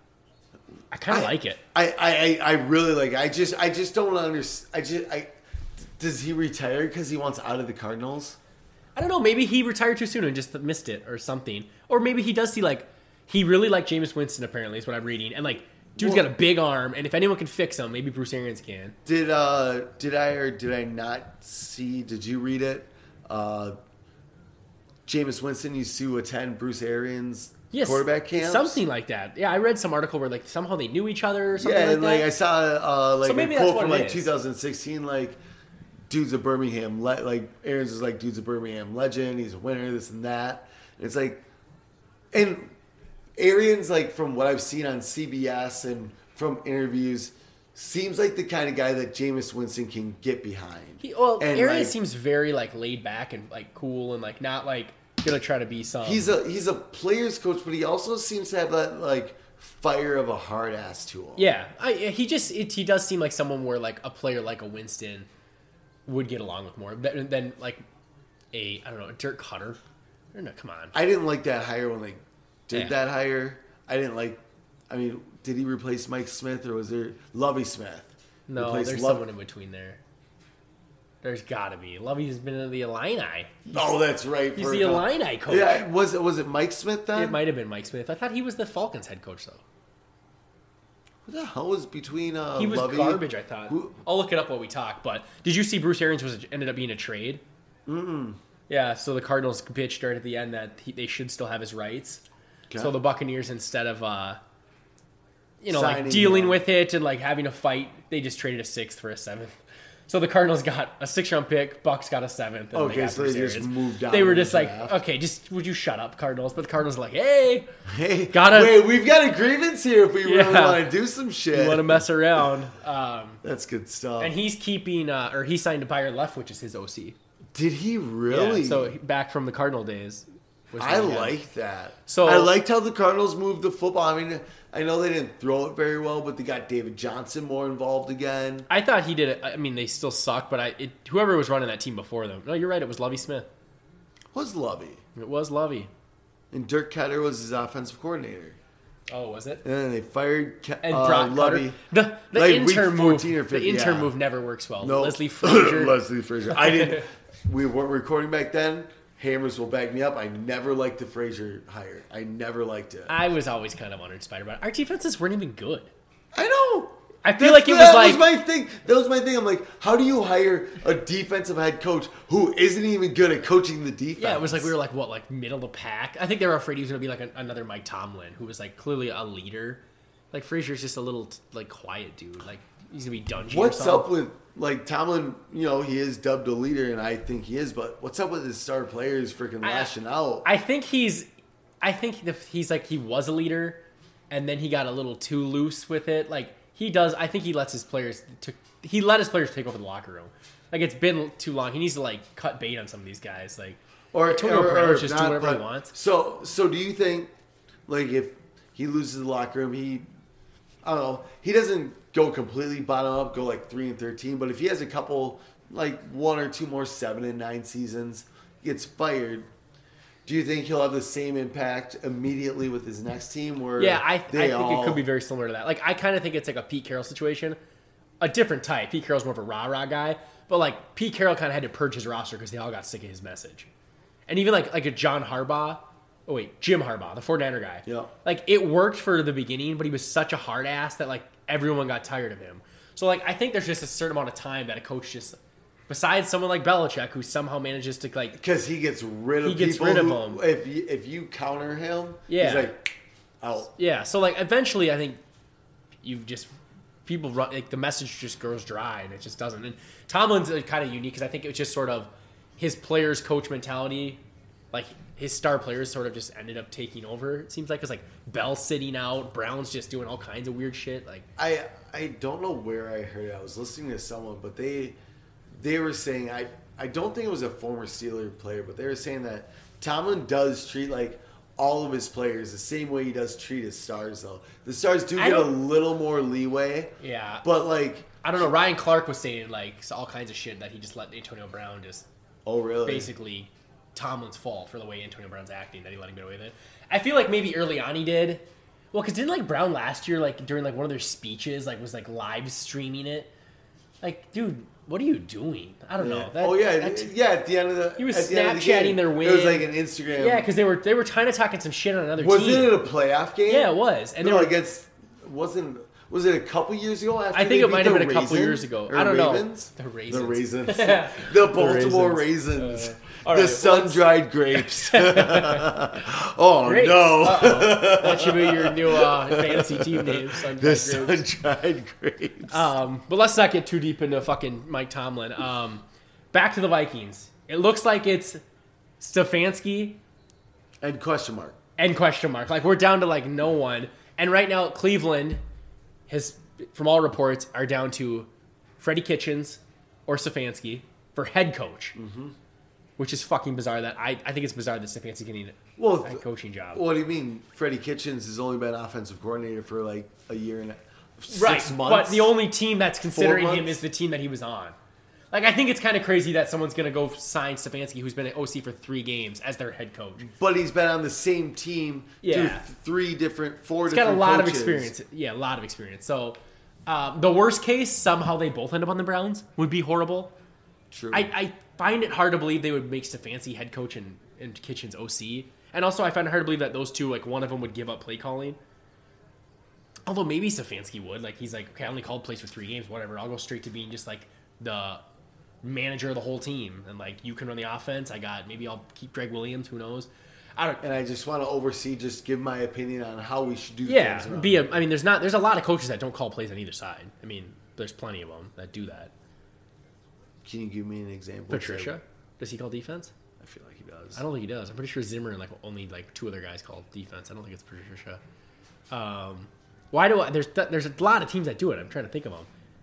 I kind of I- like it. I, I, I really like. I just I just don't understand. I just I does he retire because he wants out of the Cardinals? I don't know. Maybe he retired too soon and just missed it or something. Or maybe he does see like he really liked Jameis Winston. Apparently, is what I'm reading. And like, dude's Well- got a big arm, and if anyone can fix him, maybe Bruce Arians can. Did uh did I or did I not see? Did you read it? Uh, Jameis Winston used to attend Bruce Arians' Yes, quarterback camps. something like that. Yeah, I read some article where like somehow they knew each other or something Yeah, like and that. like I saw uh like So maybe a that's quote what from it like is. twenty sixteen, like dudes of Birmingham, le- like Arians is like dudes of Birmingham legend. He's a winner, this and that. And it's like, and Arians, like from what I've seen on C B S and from interviews, seems like the kind of guy that Jameis Winston can get behind. He, well, And, Arians like, seems very like laid back and like cool and like not like gonna try to be some. He's a he's a player's coach, but he also seems to have that like fire of a hard ass to him. yeah. I, he just it, he does seem like someone where like a player like a Winston would get along with more than, than like a I don't know a Dirk Cutter. No, come on. I didn't like that hire when they did Yeah. that hire. I didn't like. I mean, did he replace Mike Smith or was there Lovey Smith? No, Replaced there's Lov- someone in between there. There's got to be. Lovey's been in the Illini. Oh, that's right. He's for the a couple- Illini coach. Yeah, was it was it Mike Smith then? It might have been Mike Smith. I thought he was the Falcons head coach though. What the hell was between uh, He was Lovey? garbage. I thought. Who- I'll look it up while we talk. But did you see Bruce Arians was ended up being a trade? Mm. Yeah. So the Cardinals bitched right at the end that he, they should still have his rights. Okay. So the Buccaneers, instead of uh, you know Signing like dealing him. with it and like having a fight, they just traded a sixth for a seventh. So the Cardinals got a six round pick, Bucks got a seventh. And Okay, they got so Bruce they just Arians. moved down They were in the just like, draft. okay, just would you shut up, Cardinals? But the Cardinals are like, hey, Hey, Gotta- wait, we've got a grievance here if we really Yeah. want to do some shit. you want to mess around. Um, That's good stuff. and he's keeping, uh, or he signed to Byron Leftwich, which is his O C. Did he really? Yeah, so he- back from the Cardinal days. was I really good. like that. So- I liked how the Cardinals moved the football. I mean, I know they didn't throw it very well, but they got David Johnson more involved again. I thought he did it. I mean, they still suck, but I it, whoever was running that team before them. No, you're right. It was Lovey Smith. Was Lovey. It was Lovey. And Dirk Cutter was his offensive coordinator. Oh, was it? And then they fired Ke- And uh, Brock Lovey. Cutter. The, the like week intern move. fourteen or The fifteen, intern yeah. move never works well. No. Leslie Frazier. Leslie Frazier. I didn't. We weren't recording back then. Hammers will back me up. I never liked the Frazier hire. I never liked it. I was always kind of uninspired by it. Our defenses weren't even good. I know. I feel That's- like it was that like was my thing. That was my thing. I'm like, how do you hire a defensive head coach who isn't even good at coaching the defense? yeah, it was like we were like what, like middle of the pack. I think they were afraid he was gonna be like an, another Mike Tomlin, who was like clearly a leader. Like Frazier's just a little like quiet dude. Like he's gonna be dungy. or What's something. up with like Tomlin? You know, he is dubbed a leader, and I think he is. But what's up with his star players freaking I- lashing out? I think he's, I think the, he's like he was a leader, and then he got a little too loose with it. Like he does. I think he lets his players. To, he let his players take over the locker room. Like it's been too long. He needs to like cut bait on some of these guys. Like or Antonio or- Brown or just do not, whatever he but- wants. So, so do you think, like, if he loses the locker room, he, I don't know, he doesn't go completely bottom up, go like three and thirteen, but if he has a couple, like one or two more seven and nine seasons, gets fired. Do you think he'll have the same impact immediately with his next team? Where yeah, I, I they think all, it could be very similar to that. Like I kind of think it's like a Pete Carroll situation, a different type. Pete Carroll's more of a rah rah guy, but like Pete Carroll kind of had to purge his roster because they all got sick of his message, and even like like a John Harbaugh. Oh wait, Jim Harbaugh, the 49er guy. Yeah. Like it worked for the beginning, but he was such a hard ass that like everyone got tired of him. So like I think there's just a certain amount of time that a coach just, besides someone like Belichick who somehow manages to like because he gets rid of He gets people rid of who, them. If you, if you counter him, Yeah. he's like out. yeah. So like eventually I think you just people run like the message just goes dry and it just doesn't. And Tomlin's kind of unique because I think it was just sort of his players coach mentality, like his star players sort of just ended up taking over. It seems like it's like Bell sitting out, Brown's just doing all kinds of weird shit. Like I I don't know where I heard it. I was listening to someone, but they they were saying I I don't think it was a former Steeler player, but they were saying that Tomlin does treat like all of his players the same way he does treat his stars, though. The stars do I get a don't- little more leeway. Yeah. But, like... I don't know. Ryan Clark was saying like all kinds of shit that he just let Antonio Brown just Oh, really? basically Tomlin's fault for the way Antonio Brown's acting, that he let him get away with it. I feel like maybe early on he did. Well, because didn't like Brown last year, like during like one of their speeches, like was like live streaming it. Like, dude, what are you doing? I don't Yeah. know. That, oh, yeah. that- yeah, at the end of the He was at the end of the Snapchatting game, their win. It was like an Instagram... yeah, because they were they were kind of talking some shit on another Wasn't team. it a playoff game? Yeah, it was. And no, they were, against... Wasn't... Was it a couple years ago? After I think they it beat might have the been a couple Raisins? years ago. Or I don't Ravens? know. The Raisins. The Raisins. The Baltimore Raisins. Uh, all the right, sun-dried grapes. oh, Grapes. no. Uh-oh. That should be your new uh, fantasy team name. Sun-dried The Grapes. sun-dried grapes. Um, but let's not get too deep into fucking Mike Tomlin. Um, back to the Vikings. It looks like it's Stefanski and question mark. and question mark. Like we're down to like no one. And right now Cleveland has, from all reports, are down to Freddie Kitchens or Stefanski for head coach. Mm-hmm. Which is fucking bizarre. That I, I think it's bizarre that Stefanski's getting Well, a head coaching job. What do you mean? Freddie Kitchens has only been offensive coordinator for like a year and a, six Right, months. but the only team that's considering him months? is the team that he was on. Like, I think it's kind of crazy that someone's going to go sign Stefanski, who's been an O C for three games, as their head coach. But he's been on the same team Yeah. through three different, four He's got different a lot of coaches. experience. Yeah, a lot of experience. So, um, the worst case, somehow they both end up on the Browns, would be horrible. True. I, I find it hard to believe they would make Stefanski head coach and, and Kitchens O C. And also, I find it hard to believe that those two, like, one of them would give up play calling. Although maybe Stefanski would. Like, he's like, okay, I only called plays for three games, whatever. I'll go straight to being just, like, the manager of the whole team. And, like, you can run the offense. I got, maybe I'll keep Greg Williams. Who knows? I don't and I just want to oversee, just give my opinion on how we should do Yeah, things. around be here. a, I mean, there's not, there's a lot of coaches that don't call plays on either side. I mean, there's plenty of them that do that. Can you give me an example? Patricia, does he call defense? I feel like he does. I don't think he does. I'm pretty sure Zimmer and like only like two other guys call defense. I don't think it's Patricia. Um, why do I? There's there's a lot of teams that do it. I'm trying to think of them.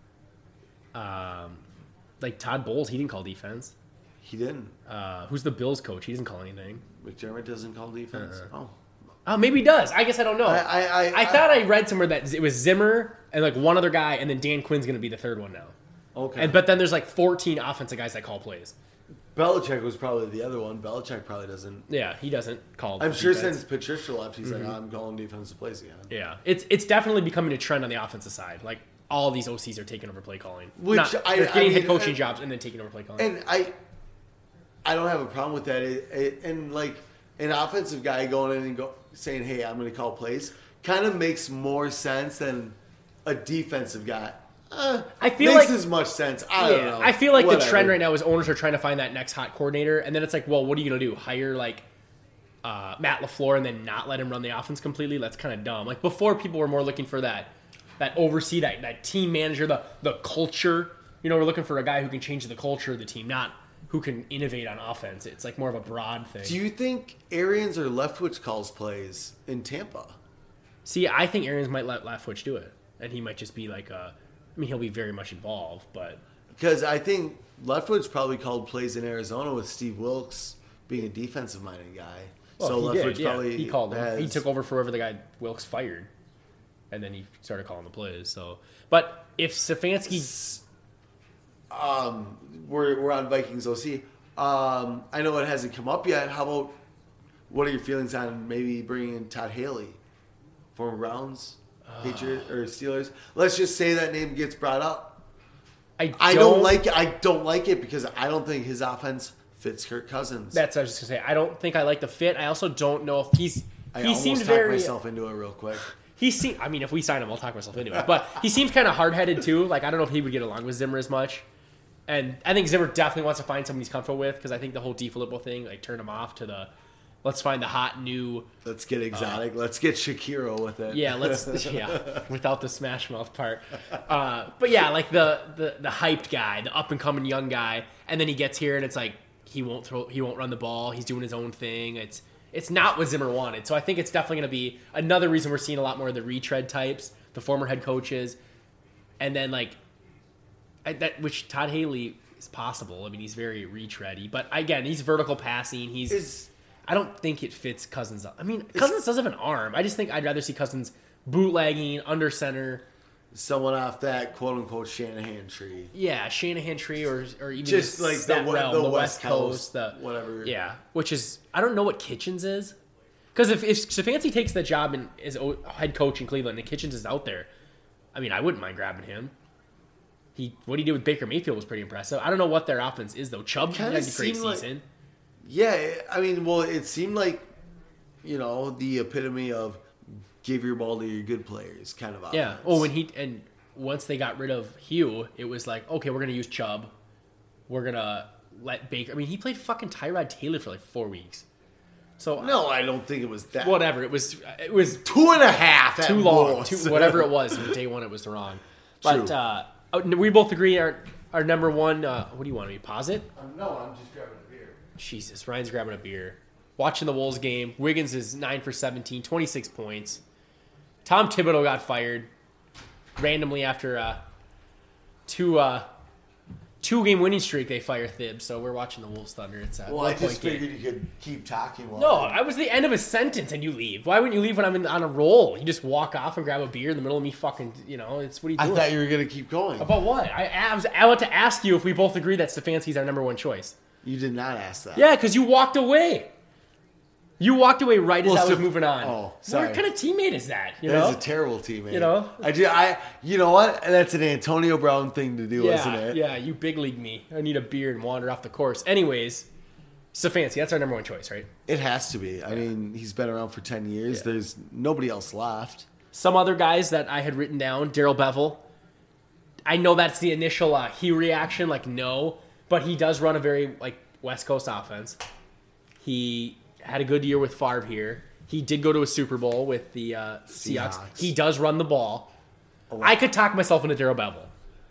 Um, like Todd Bowles, he didn't call defense. He didn't. Uh, who's the Bills coach? He doesn't call anything. McDermott doesn't call defense. Uh-uh. Oh, Oh, maybe he does. I guess I don't know. I, I, I, I thought I read somewhere that it was Zimmer and like one other guy, and then Dan Quinn's going to be the third one now. Okay. And but then there's like fourteen offensive guys that call plays. Belichick was probably the other one. Belichick probably doesn't. Yeah, he doesn't call. I'm sure defense. since Patricia left, he's Mm-hmm. like, I'm calling defensive plays again. Yeah, it's it's definitely becoming a trend on the offensive side. Like all these O Cs are taking over play calling. Which Not, I- they're I getting mean, head coaching and- jobs and then taking over play calling. And I, I don't have a problem with that. It, it, and like an offensive guy going in and go saying, "Hey, I'm going to call plays," kind of makes more sense than a defensive guy. Uh, I feel makes like- as much sense. I don't yeah, know. I feel like Whatever. the trend right now is owners are trying to find that next hot coordinator, and then it's like, well, what are you gonna do? Hire like uh, Matt LaFleur and then not let him run the offense completely? That's kind of dumb. Like before, people were more looking for that that oversee that that team manager, the the culture. You know, we're looking for a guy who can change the culture of the team, not who can innovate on offense. It's like more of a broad thing. Do you think Arians or Leftwich calls plays in Tampa? See, I think Arians might let Leftwich do it, and he might just be like a. I mean, he'll be very much involved, but Because I think Leftwich probably called plays in Arizona with Steve Wilkes being a defensive-minded guy. well, so he Leftwich did. Yeah, probably he called him. has, He took over for whoever the guy Wilkes fired, and then he started calling the plays. So, but if Stefanski, Um, we're we're on Vikings O C. Um, I know it hasn't come up yet. How about what are your feelings on maybe bringing in Todd Haley, former Browns, Patriots or Steelers? Let's just say that name gets brought up. I don't, I don't like it. I don't like it because I don't think his offense fits Kirk Cousins. That's what I was just gonna say. I don't think I like the fit. I also don't know if he's. I he almost seems talked very. myself into it real quick. He seems. I mean, if we sign him, I'll talk myself into it. But he seems kind of hard headed too. Like I don't know if he would get along with Zimmer as much. And I think Zimmer definitely wants to find someone he's comfortable with because I think the whole DeFilippo thing like turned him off to the. Let's find the hot new. Let's get exotic. Let's get Shakira with it. Yeah, let's yeah, without the smash mouth part. Uh, but yeah, like the, the the hyped guy, the up and coming young guy, and then he gets here and it's like he won't throw, he won't run the ball. He's doing his own thing. It's it's not what Zimmer wanted. So I think it's definitely going to be another reason we're seeing a lot more of the retread types, the former head coaches, and then like I, that which Todd Haley is possible. I mean, he's very retready, but again, he's vertical passing. He's Is I don't think it fits Cousins. I mean, Cousins does have an arm. I just think I'd rather see Cousins bootlegging under center. someone off that quote unquote Shanahan tree? Yeah, Shanahan tree or or even Just like the that we- realm, the the West West Coast, Coast, the whatever. Yeah, which is I don't know what Kitchens is, because if if Stefanski takes the job and is o- head coach in Cleveland and Kitchens is out there, I mean, I wouldn't mind grabbing him. He what he did with Baker Mayfield was pretty impressive. I don't know what their offense is though. Chubb Kinda had a great seemed like- season. Yeah, I mean, well, it seemed like, you know, the epitome of give your ball to your good players kind of offense. Yeah. Oh, when he and once they got rid of Hugh, it was like, okay, we're gonna use Chubb. We're gonna let Baker. I mean, he played fucking Tyrod Taylor for like four weeks. So No, I don't think it was that. whatever. It was it was Two and a half at too long. most. Too, whatever it was. From day one, it was wrong. But True. uh, oh, we both agree our our number one. Uh, what do you want me to posit? No, I'm just grabbing a beer. Jesus, Ryan's grabbing a beer. Watching the Wolves game. Wiggins is nine for seventeen, twenty-six points. Tom Thibodeau got fired randomly after uh, two uh, two game winning streak. They fire Thibs, so we're watching the Wolves Thunder. It's a Well, I one just point game. figured you could keep talking. While No, I- I was the end of a sentence and you leave. Why wouldn't you leave when I'm in, on a roll? You just walk off and grab a beer in the middle of me fucking, you know, it's what are you I doing? thought you were gonna keep going. About what? I, I was I want to ask you if we both agree that Stefanski's our number one choice. You did not ask that. Yeah, because you walked away. You walked away right as Well, I was Stef- moving on. oh, sorry. What kind of teammate is that? You That know? is a terrible teammate. You know? I do. I. You know what? That's an Antonio Brown thing to do, isn't yeah, it? yeah, you big league me. I need a beer and wander off the course. Anyways, Stefanski, that's our number one choice, right? It has to be. I mean, he's been around for ten years. There's nobody else left. Some other guys that I had written down, Daryl Bevel. I know that's the initial uh, he reaction, like no, but he does run a very like West Coast offense. He had a good year with Favre here. He did go to a Super Bowl with the uh, Seahawks. Seahawks. He does run the ball. I could talk myself into Daryl Bevel.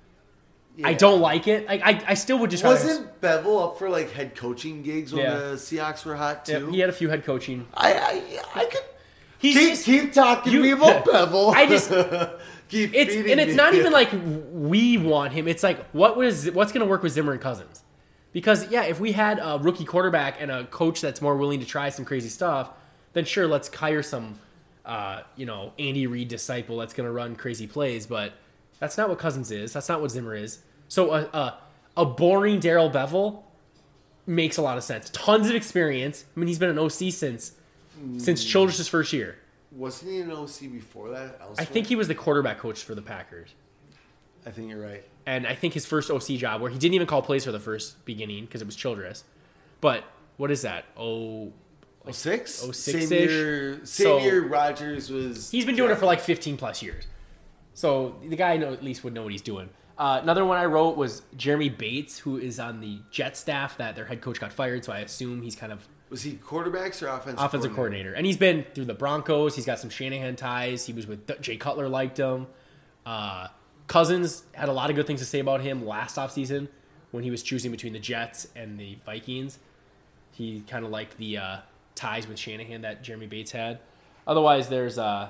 I Yeah. don't like it. I, I, I still would just rather- Wasn't Bevel up for like head coaching gigs when Yeah. the Seahawks were hot Yeah, too? he had a few head coaching. I, I I could He's keep just- keep talking you- to me about Bevel. I just- keep It's feeding and it's me. not even like we want him. It's like what was what's going to work with Zimmer and Cousins? Because yeah, if we had a rookie quarterback and a coach that's more willing to try some crazy stuff, then sure, let's hire some, uh, you know, Andy Reid disciple that's going to run crazy plays. But that's not what Cousins is. That's not what Zimmer is. So a a, a boring Daryl Bevel makes a lot of sense. Tons of experience. I mean, he's been an O C since since Childress' first year. Wasn't he an O C before that? I Elsewhere? think he was the quarterback coach for the Packers. I think you're right. And I think his first O C job, where he didn't even call plays for the first beginning because it was Childress. But what is that? Oh, Oh six. oh Same six-ish? year. Same So- year. Rogers was. he's been doing it for like fifteen plus years. So the guy know, at least would know what he's doing. Uh, another one I wrote was Jeremy Bates, who is on the Jet staff that their head coach got fired. So I assume he's kind of Was he quarterbacks or offensive? offensive coordinator. And he's been through the Broncos. He's got some Shanahan ties. He was with Jay Cutler, liked him. Uh, Cousins had a lot of good things to say about him last offseason when he was choosing between the Jets and the Vikings. He kind of liked the uh, ties with Shanahan that Jeremy Bates had. Otherwise, there's uh,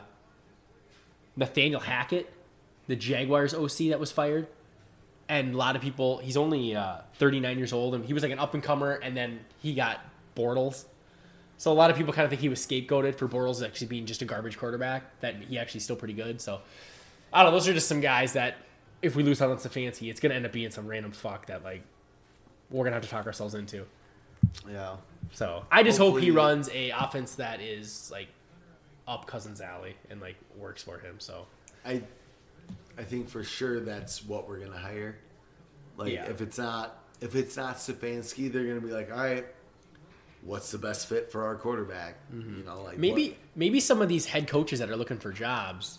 Nathaniel Hackett, the Jaguars O C that was fired. And a lot of people, he's only uh, thirty-nine years old, and he was like an up-and-comer, and then he got Bortles. So a lot of people kind of think he was scapegoated for Bortles actually being just a garbage quarterback, that he actually is still pretty good. So, I don't know, those are just some guys that, if we lose out on Stefanski, it's going to end up being some random fuck that, like, we're going to have to talk ourselves into. Yeah. So, I just hope he Hopefully- runs a offense that is, like, up Cousins' alley and, like, works for him, so. I, I think for sure that's what we're gonna hire. Like Yeah. if it's not if it's not Stefanski, they're gonna be like, all right, what's the best fit for our quarterback? You know, like Maybe what- maybe some of these head coaches that are looking for jobs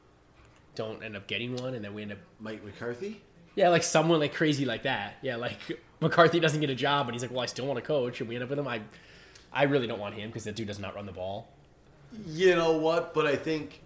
don't end up getting one, and then we end up Mike McCarthy. yeah, like someone like crazy like that. Yeah, like McCarthy doesn't get a job, and he's like, well, I still want to coach, and we end up with him. I I really don't want him because that dude does not run the ball. You know what? But I think,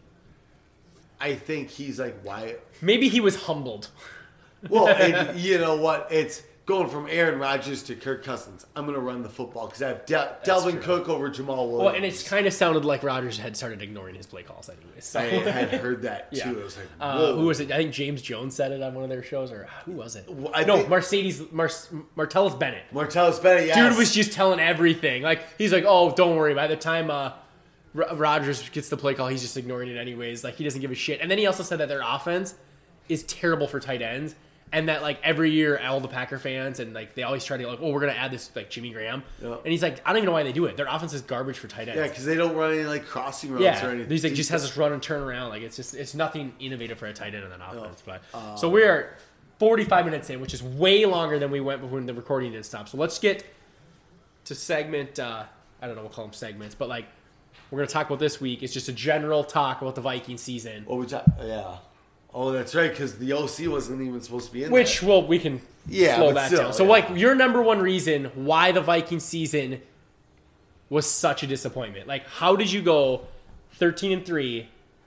I think he's like why. Maybe he was humbled. Well, it, you know what? It's going from Aaron Rodgers to Kirk Cousins. I'm going to run the football because I have De- Delvin true. Cook over Jamal Williams. Well, and it's kind of sounded like Rodgers had started ignoring his play calls anyways. So. I had heard that too. Yeah. I was like, Uh, whoa. who was it? I think James Jones said it on one of their shows, or who was it? Well, I no, think- Mercedes Mar- Martellus Bennett. Martellus Bennett, yes. Dude was just telling everything. Like he's like, "Oh, don't worry." By the time uh, R- Rodgers gets the play call, he's just ignoring it anyways. Like he doesn't give a shit. And then he also said that their offense is terrible for tight ends, and that like every year, all the Packer fans and like they always try to like, "Oh, we're gonna add this like Jimmy Graham," Yeah. and he's like, "I don't even know why they do it. Their offense is garbage for tight ends." Yeah, because they don't run any like crossing routes Yeah, or anything. he's like just has us run and turn around. Like it's just it's nothing innovative for a tight end on that offense. Oh. But Um, so we are forty-five minutes in, which is way longer than we went before the recording didn't stop. So let's get to segment. Uh, I don't know, we'll call them segments, but like we're gonna talk about this week. It's just a general talk about the Viking season, What we talk? Yeah. Oh, that's right. Because the O C wasn't even supposed to be in which there. well we can Yeah, slow but that still, down. So yeah. like your number one reason why the Viking season was such a disappointment. Like how did you go thirteen and three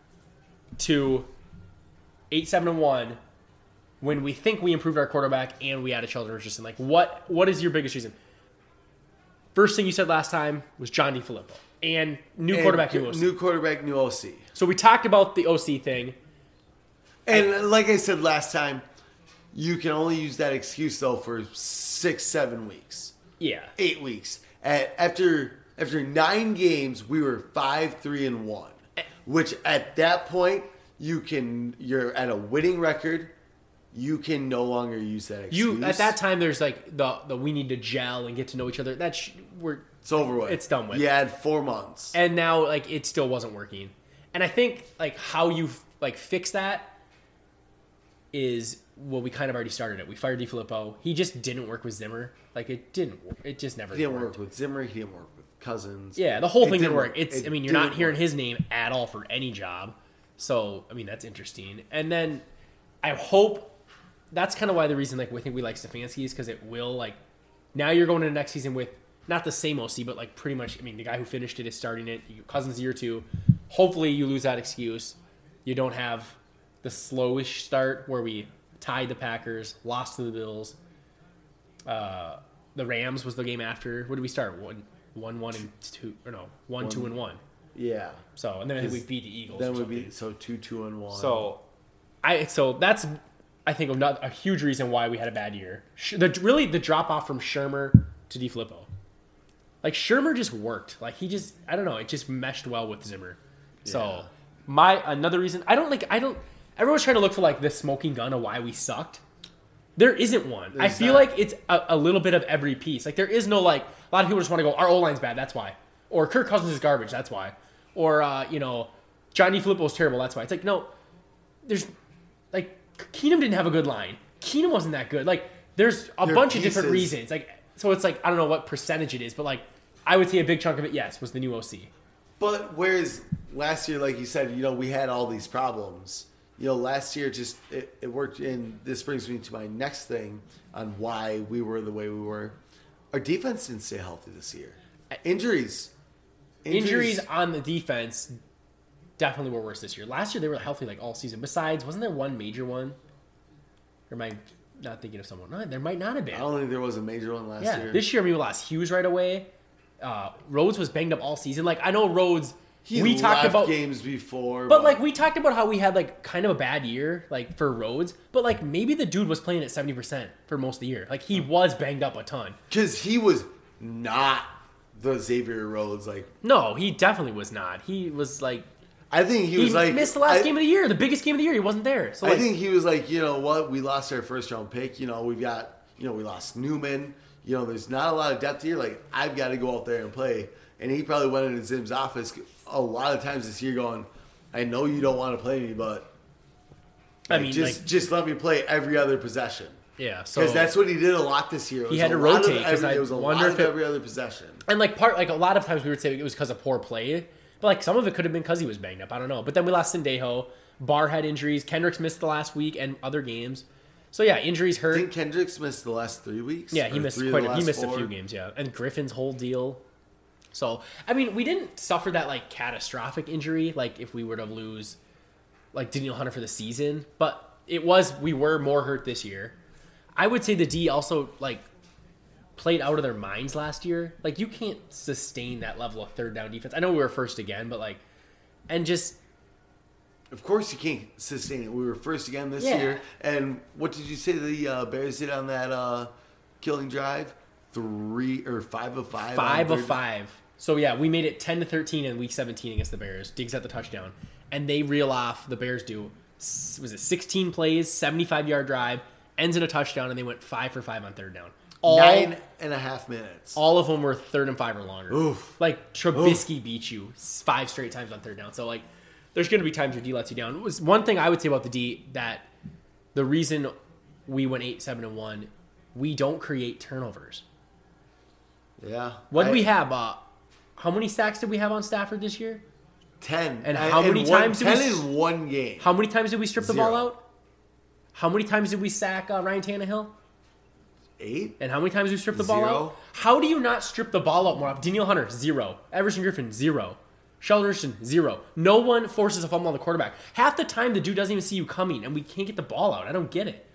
to eight seven and one when we think we improved our quarterback and we added Sheldon Richardson? Like what what is your biggest reason? First thing you said last time was John DeFilippo and new And quarterback new O C. New quarterback, new O C. So we talked about the O C thing. And like I said last time, you can only use that excuse though for six, seven weeks, Yeah. eight weeks. At, after after nine games, we were five, three, and one. Which at that point, you can you're at a winning record. You can no longer use that excuse. You at that time there's like the the we need to gel and get to know each other. That's sh- we're it's over with. it's done with. You had four months. And now like it still wasn't working. And I think like how you like fix that is well we kind of already started it. We fired DeFilippo. He just didn't work with Zimmer. Like it didn't work. It just never He didn't worked. work with Zimmer. He didn't work with Cousins. Yeah, the whole It thing didn't work. work. It's It I mean you're not didn't hearing work. his name at all for any job. So I mean that's interesting. And then I hope that's kind of why the reason like we think we like Stefanski is because it will like now you're going into next season with not the same O C but like pretty much I mean the guy who finished it is starting it. You, Cousins year two. Hopefully you lose that excuse. You don't have the slowish start where we tied the Packers, lost to the Bills. Uh, the Rams was the game after. What did we start? One, one, one, and two, or no, one, One. two, and one. Yeah. So and then I think we beat the Eagles. Then or would something. be so two, two, and one. So, I so that's I think not a huge reason why we had a bad year. Sh- The really the drop off from Shermer to DeFilippo, like Shermer just worked. Like he just I don't know. It just meshed well with Zimmer. So Yeah. my another reason I don't like I don't. Everyone's trying to look for like the smoking gun of why we sucked. There isn't one. I There's feel not. like it's a, a little bit of every piece. Like there is no like a lot of people just want to go our O line's bad. That's why. Or Kirk Cousins is garbage. That's why. Or uh, you know, John DeFilippo is terrible. That's why. It's like no, there's like Keenum didn't have a good line. Keenum wasn't that good. Like there's a There are bunch of different pieces. reasons. Like so it's like I don't know what percentage it is, but like I would say a big chunk of it, yes, was the new O C. But whereas last year, like you said, you know, we had all these problems. You know, last year just it, it worked. And this brings me to my next thing on why we were the way we were. Our defense didn't stay healthy this year. Injuries. Injuries on the defense definitely were worse this year. Last year they were healthy like all season. Besides, wasn't there one major one? Or am I not thinking of someone? No, there might not have I been. don't think there was a major one last Yeah, year. this year I mean, we lost Hughes right away. Uh, Rhodes was banged up all season. Like I know Rhodes. he we talked left about games before, But like we talked about how we had like kind of a bad year like for Rhodes, but like maybe the dude was playing at seventy percent for most of the year. Like he was banged up a ton. because he was not the Xavier Rhodes. Like No, he definitely was not. He was like I think he he was like missed the last I, game of the year, the biggest game of the year. He wasn't there. So like, I think he was like, you know what? We lost our first round pick. You know, we've got, you know, we lost Newman. You know, there's not a lot of depth here. Like, I've got to go out there and play. And he probably went into Zim's office a lot of times this year going, I know you don't want to play me, but I like, mean, just like, just let me play every other possession. yeah. So Because that's what he did a lot this year. It He was had a to lot of rotate, 'cause every- I It was a wonder lot if of it- every other possession. and like part like a lot of times we would say it was because of poor play, but like some of it could have been because he was banged up. I don't know. But then we lost Sendejo. Barr had injuries. Kendricks missed the last week and other games. So yeah, injuries I hurt. think Kendricks missed the last three weeks. Yeah, he or missed three of quite. the A, he last missed four. a few games. Yeah, and Griffin's whole deal. So I mean, we didn't suffer that like catastrophic injury. Like if we were to lose, like Daniel Hunter for the season, but it was we were more hurt this year. I would say the D also like played out of their minds last year. Like you can't sustain that level of third down defense. I know we were first again, but like, and just of course you can't sustain it. We were first again this Yeah. year. And what did you say the uh, Bears did on that uh, killing drive? Three or five of five. five on of third- five. So yeah, we made it ten to thirteen in week seventeen against the Bears. Diggs at the touchdown, and they reel off. The Bears do. s- Was it sixteen plays, seventy-five yard drive, ends in a touchdown, and they went five for five on third down. All, Nine and a half minutes. all of them were third and five or longer. Oof. Like Trubisky beat you s- five straight times on third down. So like, there's going to be times your D lets you down. It was one thing I would say about the D that the reason we went eight seven and one, we don't create turnovers. Yeah. What did I- we have? Uh, how many sacks did we have on Stafford this year? Ten. And I- how in many one- times did ten we s- in one game. How many times did we strip the ball Zero. out? How many times did we sack uh, Ryan Tannehill? Eight? And how many times did we strip the ball Zero. out? How do you not strip the ball out more often? Danielle Hunter, zero. Everson Griffin, zero. Sheldon Richardson, zero. No one forces a fumble on the quarterback. Half the time, the dude doesn't even see you coming, and we can't get the ball out. I don't get it.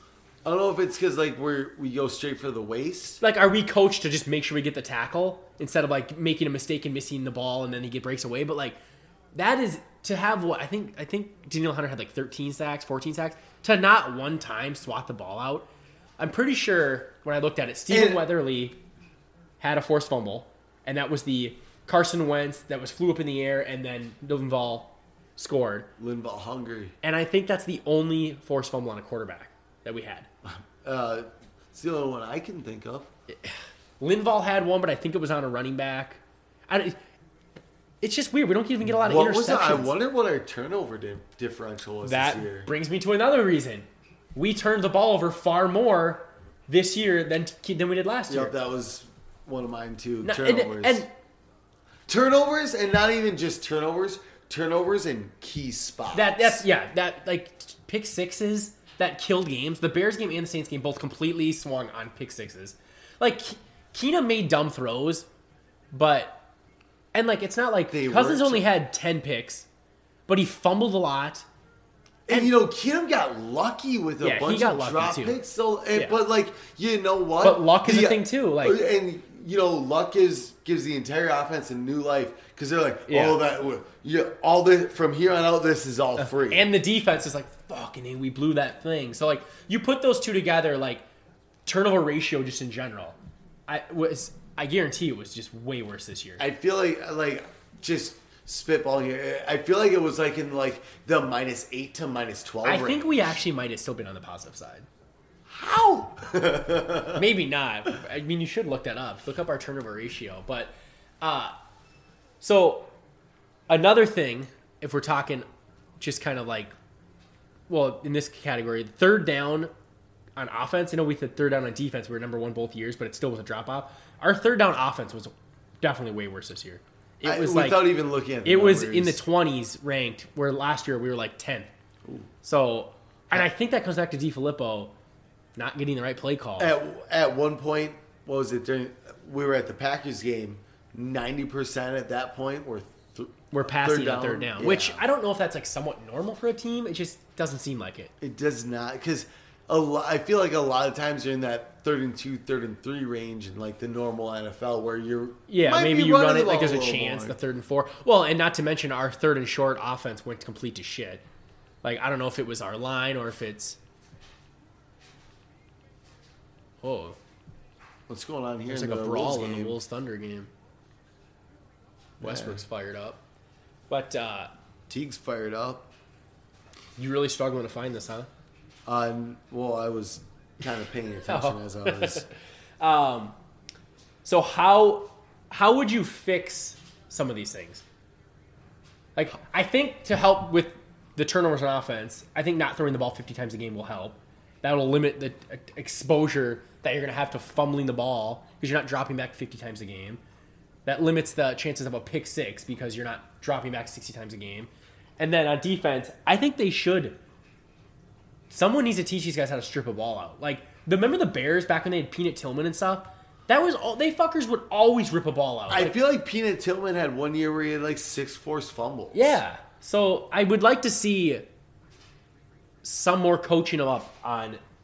I don't know if it's because like we're we go straight for the waist. Like, are we coached to just make sure we get the tackle instead of like making a mistake and missing the ball and then he get breaks away? But like, that is to have what I think. I think Danielle Hunter had like thirteen sacks, fourteen sacks to not one time swat the ball out. I'm pretty sure when I looked at it, Stephen And- Weatherly had a forced fumble, and that was the Carson Wentz that was flew up in the air, and then Linval scored. Linval hungry. And I think that's the only forced fumble on a quarterback that we had. Uh, it's the only one I can think of. Linval had one, but I think it was on a running back. I, it's just weird. We don't even get a lot of What interceptions. was that? I wonder what our turnover di- differential was That this year. brings me to another reason. We turned the ball over far more this year than than we did last year. Yep, that was one of mine too. No, and- Turnovers. and turnovers, and not even just turnovers. Turnovers in key spots. That that's yeah, that like pick sixes that killed games. The Bears game and the Saints game both completely swung on pick sixes. Like Ke- Keenum made dumb throws, but and like it's not like They Cousins worked. only had ten picks, but he fumbled a lot. And, you know, Keenum got lucky with a Yeah, he bunch got of lucky, drop too. picks. So, and, Yeah. but like, you know what? But luck is a The- thing, too, like- and you know, luck is gives the entire offense a new life because they're like, Yeah. oh, that yeah, all this from here on out, this is all free. And the defense is like, fucking A, we blew that thing. So like you put those two together, like turnover ratio just in general, I was I guarantee it was just way worse this year. I feel like like just spitball here. I feel like it was like in like the minus eight to minus twelve. I range. think we actually might have still been on the positive side. how. Maybe not. I mean, you should look that up. Look up our turnover ratio. But, uh, so another thing, if we're talking just kind of like, well, in this category, third down on offense. I know we said third down on defense. We were number one both years, but it still was a drop off. Our third down offense was definitely way worse this year. It I- was like without even looking at the it was numbers. in the twenties ranked, where last year we were like tenth. So, and I think that comes back to DiFilippo not getting the right play call. At at one point, what was it? During we were at the Packers game. Ninety percent at that point were th- We're passing third on down. third down, Yeah. which I don't know if that's like somewhat normal for a team. It just doesn't seem like it. It does not, because a lo- I feel like a lot of times you're in that third and two, third and three range in like the normal N F L where you're Yeah, might maybe be you run running it like the there's a ball little chance more. the third and four. Well, and not to mention our third and short offense went complete to shit. Like I don't know if it was our line or if it's. Oh, What's going on here? there's in like a the brawl Wolves in the game? Wolves Thunder game. Westbrook's fired up, but uh, Teague's fired up. you really struggling to find this, huh? Uh, well, I was kind of paying attention Oh. as I was. Um, so how how would you fix some of these things? Like, I think to help with the turnovers on offense, I think not throwing the ball fifty times a game will help. That will limit the uh, exposure that you're going to have to fumbling the ball because you're not dropping back fifty times a game. That limits the chances of a pick six because you're not dropping back sixty times a game. And then on defense, I think they should. Someone needs to teach these guys how to strip a ball out. Like, remember the Bears back when they had Peanut Tillman and stuff? That was all. They fuckers would always rip a ball out. I Like, feel like Peanut Tillman had one year where he had like six forced fumbles. yeah. So I would like to see some more coaching up on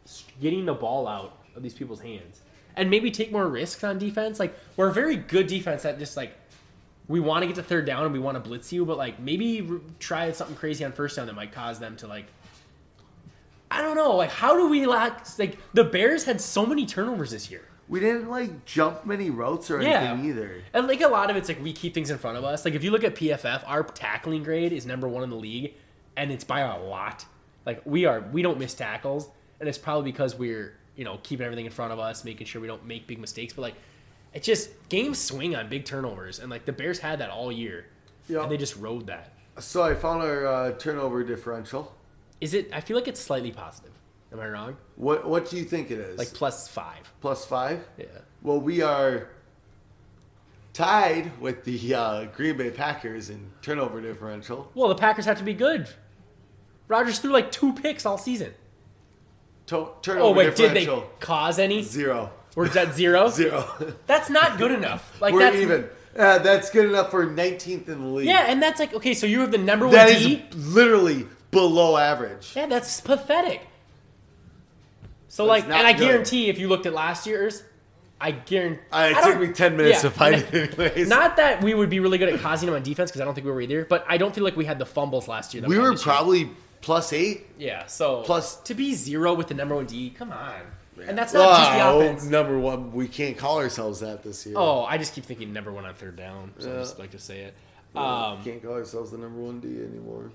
getting the ball out of these people's hands. And maybe take more risks on defense. Like, we're a very good defense that just, like, we want to get to third down and we want to blitz you, but, like, maybe try something crazy on first down that might cause them to, like, I don't know. Like, how do we lack, like, the Bears had so many turnovers this year. We didn't, like, jump many routes or Yeah. anything either. And, like, a lot of it's, like, we keep things in front of us. Like, if you look at P F F, our tackling grade is number one in the league, and it's by a lot. Like, we are, we don't miss tackles, and it's probably because we're, you know, keeping everything in front of us, making sure we don't make big mistakes. But, like, it's just, games swing on big turnovers, and, like, the Bears had that all year, Yep. and they just rode that. So I found our uh, turnover differential. Is it, I feel like it's slightly positive. Am I wrong? What What do you think it is? Like, plus five. Plus five? Yeah. Well, we are tied with the uh, Green Bay Packers in turnover differential. Well, the Packers have to be good. Rodgers threw, like, two picks all season. To- turnover Oh, wait, did they differential. cause any? Zero. We're at zero? Zero. That's not good enough. Like, We're that's, even. Uh, that's good enough for nineteenth in the league. Yeah, and that's like, okay, so you have the number one That is D. literally below average. Yeah, that's pathetic. So, That's like, not and I good. guarantee if you looked at last year's, I guarantee. Uh, it I took don't- me ten minutes yeah, to find and it anyways. Not that we would be really good at causing them on defense, because I don't think we were either, but I don't feel like we had the fumbles last year. That we had were this year. probably plus eight. Yeah, so. Plus- To be zero with the number one D, come on. And that's not just the Wow, offense. number one. We can't call ourselves that this year. Oh, I just keep thinking number one on third down, so I Yeah. just like to say it. Uh, Um, can't call ourselves the number one D anymore.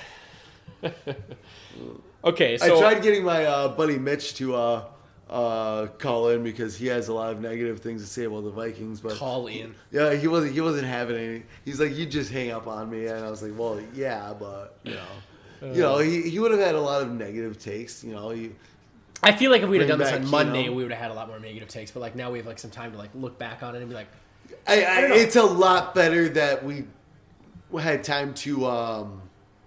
okay, so. I tried getting my uh, buddy Mitch to uh, uh, call in because he has a lot of negative things to say about the Vikings. But Call in. yeah, he wasn't. He wasn't having any. He's like, you just hang up on me, and I was like, well, yeah, but you know, you know, he, he would have had a lot of negative takes. You know, he. I feel like if we'd have Bring done this back on Monday, Keenum. we would have had a lot more negative takes. But like now we have like some time to like look back on it and be like, I, I, don't know. it's a lot better that we had time to um,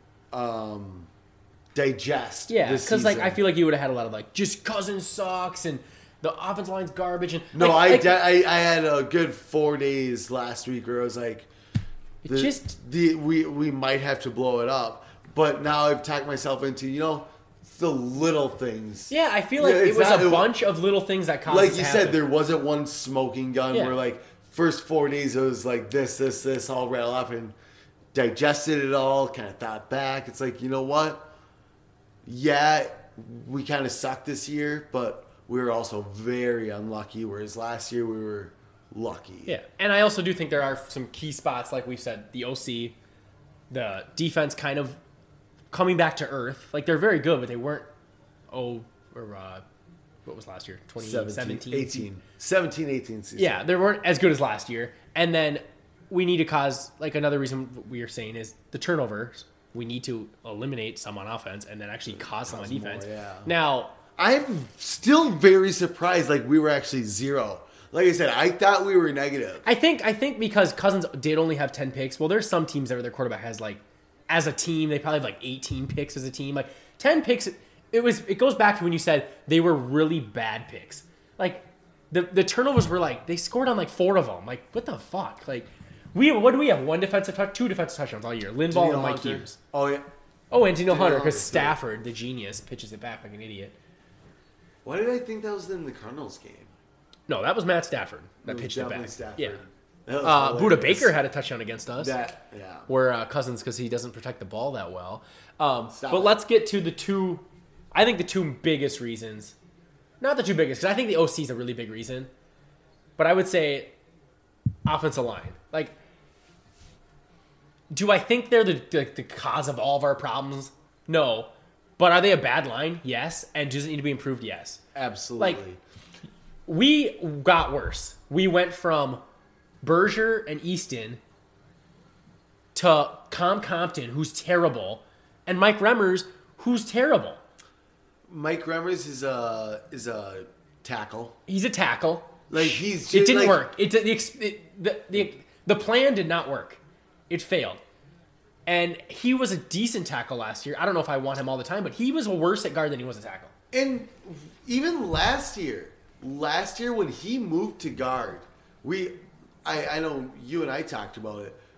um, digest. yeah, this because like season. I feel like you would have had a lot of like just Cousins sucks and the offensive line's garbage and No, like, I, like, de- I I had a good four days last week where I was like, it the, just the we we might have to blow it up. But now I've talked myself into you know the little things. yeah. I feel like Yeah, it it's was not- a it- bunch of little things that caused. Like this you to said, happen. there wasn't one smoking gun Yeah. where like first four days it was like this, this, this, all rattle off and digested it all, kind of thought back. It's like, you know what? Yeah, we kind of sucked this year, but we were also very unlucky, whereas last year we were lucky. Yeah, and I also do think there are some key spots, like we've said, the O C, the defense kind of coming back to earth. Like they're very good, but they weren't. Oh, or uh, what was last year? twenty seventeen, eighteen. seventeen, eighteen season. Yeah, they weren't as good as last year. And then we need to cause like another reason we are saying is the turnovers. We need to eliminate some on offense and then actually cause some on Cause more, defense. yeah. Now, I'm still very surprised like we were actually zero. Like I said, I thought we were negative. I think I think because Cousins did only have ten picks. Well, there's some teams that where their quarterback has like, as a team, they probably have like eighteen picks as a team. Like ten picks, it was. It goes back to when you said they were really bad picks. Like the the turnovers were like they scored on like four of them. Like what the fuck? Like we what do we have? One defensive touch, two defensive touchdowns all year. Linval Daniil and Mike Hunter. Hughes. Oh yeah. Oh, and Daniil Hunter Hunter, because too. Stafford, the genius, pitches it back like an idiot. Why did I think that was in the Cardinals game? No, that was Matt Stafford that It was pitched it definitely back. Stafford. Yeah. That was Uh, Buda hilarious. Baker had a touchdown against us. that. Yeah. Where uh, Cousins, because he doesn't protect the ball that well. Um, Stop but it. let's get to the two, I think the two biggest reasons. Not the two biggest, because I think the O C is a really big reason. But I would say offensive line. Like, do I think they're the, the, the cause of all of our problems? No. But are they a bad line? Yes. And does it need to be improved? Yes. Absolutely. Like, we got worse. We went from Berger and Easton to Com Compton, who's terrible, and Mike Remmers, who's terrible. Mike Remmers is a is a tackle. He's a tackle. Like he's It just, didn't like, work. It, the, it the, the the plan did not work. It failed. And he was a decent tackle last year. I don't know if I want him all the time, but he was worse at guard than he was at tackle. And even last year, last year when he moved to guard, we I, I know you and I talked about it.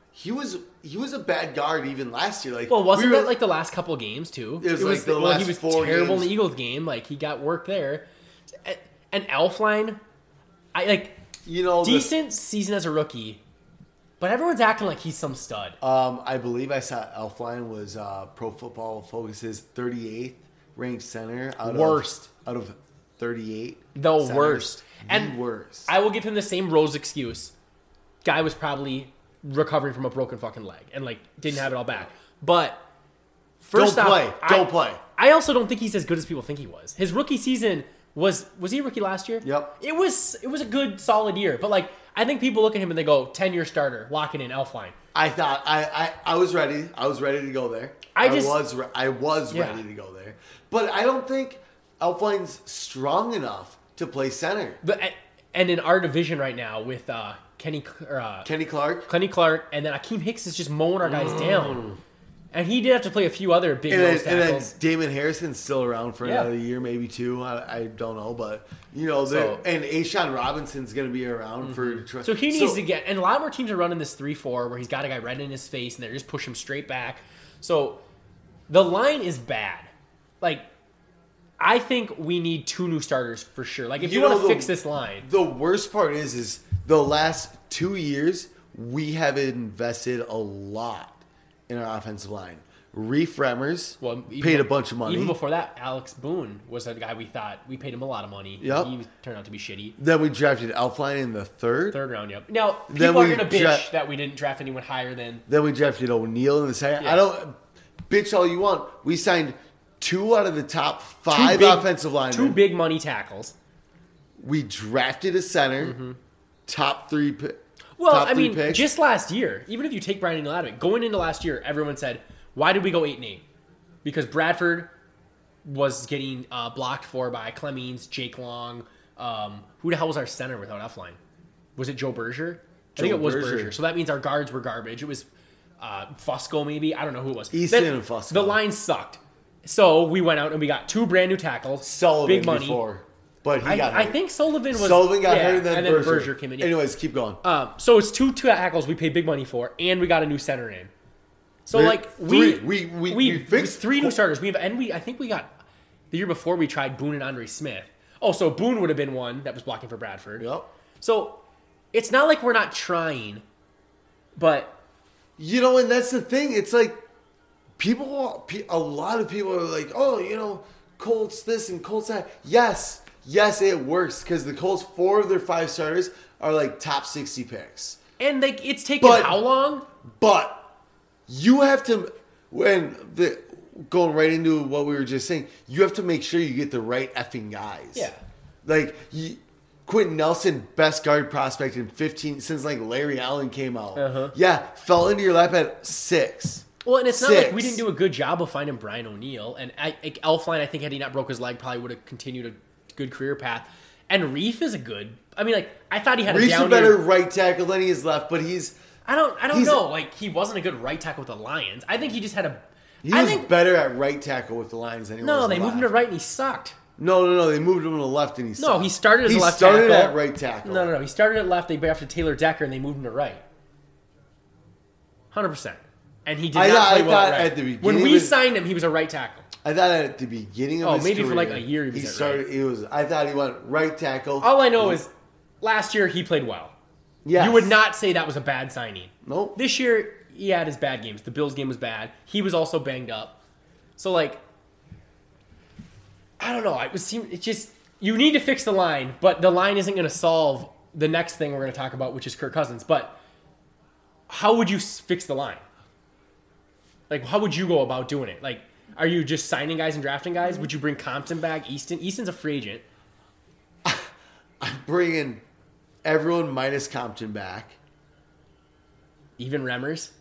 he was he was a bad guard even last year. Like, Well, wasn't we were, that like the last couple games too? It was like the well, last he was four terrible games. in the Eagles game. Like he got work there. And Elflein, I like you know the- decent season as a rookie, but everyone's acting like he's some stud. Um, I believe I saw Elflein was uh, Pro Football Focus's thirty-eighth ranked center out Worst. of out of thirty-eight. The centers. worst. The And worst. I will give him the same Rose excuse. Guy was probably recovering from a broken fucking leg and like didn't have it all back. But first Don't off, play. Don't I, play. I also don't think he's as good as people think he was. His rookie season was was he a rookie last year? Yep. It was it was a good solid year, but like I think people look at him and they go ten year starter, lock it in, Elflein. I thought I, I, I was ready. I was ready to go there. I just- was re- I was Yeah. ready to go there. But I don't think Elflein's strong enough to play center. But and in our division right now with uh, Kenny or, uh, Kenny Clark. Kenny Clark, and then Akeem Hicks is just mowing our guys down. And he did have to play a few other big And then, nose and then tackles. Damon Harrison's still around for Yeah. another year, maybe two. I, I don't know, but you know, So- the and Ashawn Robinson's going to be around for Detroit. So he needs to get, and a lot more teams are running this three four where he's got a guy right in his face and they just push him straight back. So the line is bad. Like, I think we need two new starters for sure. Like, if you, You want know, to the- fix this line, The worst part is, is the last two years we have invested a lot in our offensive line. Reef Remmers well, even- paid a bunch of money. Even before that, Alex Boone was a guy we thought we paid him a lot of money. Yep. He turned out to be shitty. Then we drafted Elflein in the third. Third round, yep. Now, Then people are we going to bitch dra- that we didn't draft anyone higher than. Then we drafted O'Neal in the second. Yeah. I don't bitch all you want. We signed two out of the top five big- offensive linemen. Two big money tackles. We drafted a center, top three. Pi- Well, top I three mean, picks. just last year, even if you take Brandon out of it, going into last year, everyone said, why did we go eight and eight? Because Bradford was getting uh, blocked for by Clemens, Jake Long. Um, who the hell was our center without Elflein? Was it Joe Berger? I think Joe it was Berger. Berger. So that means our guards were garbage. It was uh, Fusco, maybe. I don't know who it was. Easton Then and Fusco. The line sucked. So we went out and we got two brand new tackles. Sullivan big money. before, but he I, got I hurt. think Sullivan was. Sullivan got yeah, hurt, and then, Berger. Berger came in. Yeah. Anyways, keep going. Um, so it's two tackles we paid big money for, and we got a new center in. So There- like we three. We- we- we, we fixed- three new starters. We have and we I think we got the year before we tried Boone and Andre Smith. Oh, so Boone would have been one that was blocking for Bradford. Yep. So it's not like we're not trying, but You know, and that's the thing. It's like people, pe- a lot of people are like, oh, you know, Colts this and Colts that. Yes, yes, it works because the Colts, four of their five starters are like top sixty picks. and like it's taken But- how long? But you have to, when the going right into what we were just saying, you have to make sure you get the right effing guys. Yeah. Like you, Quentin Nelson, best guard prospect in fifteen since like Larry Allen came out. Uh-huh. Yeah, fell into your lap at six. Well, and it's not like we Six. didn't do a good job of finding Brian O'Neill. And I, like Elflein, I think had he not broke his leg, probably would have continued a good career path. And Reef is a good. I mean, like I thought he had a Reef's a down better year. right tackle than he is left, but he's I don't. I don't He's- know. Like he wasn't a good right tackle with the Lions. I think he just had a. he I was think better at right tackle with the Lions than he no. was They moved him to left. right and he sucked. No, no, no. They moved him to the left and he No, sucked. he started as he a left started tackle. at right tackle. No, no, no. He started at left. They drafted Taylor Decker and they moved him to right. Hundred percent. And he did I not thought- play I well thought right. at the beginning when we of it- signed him, he was a right tackle. I thought at the beginning of Oh, his maybe for career, like a year he was at started. right. He was. I thought he went right tackle. All I know is last year he played well. Yes. You would not say that was a bad signing. Nope. This year he had his bad games. The Bills game was bad. He was also banged up. So like, I don't know. I was seem it just you need to fix the line, but the line isn't going to solve the next thing we're going to talk about, which is Kirk Cousins. But how would you s- fix the line? Like, how would you go about doing it? Like, are you just signing guys and drafting guys? Would you bring Compton back? Easton? Easton's a free agent. I'm bringing everyone minus Compton back. Even Remmers.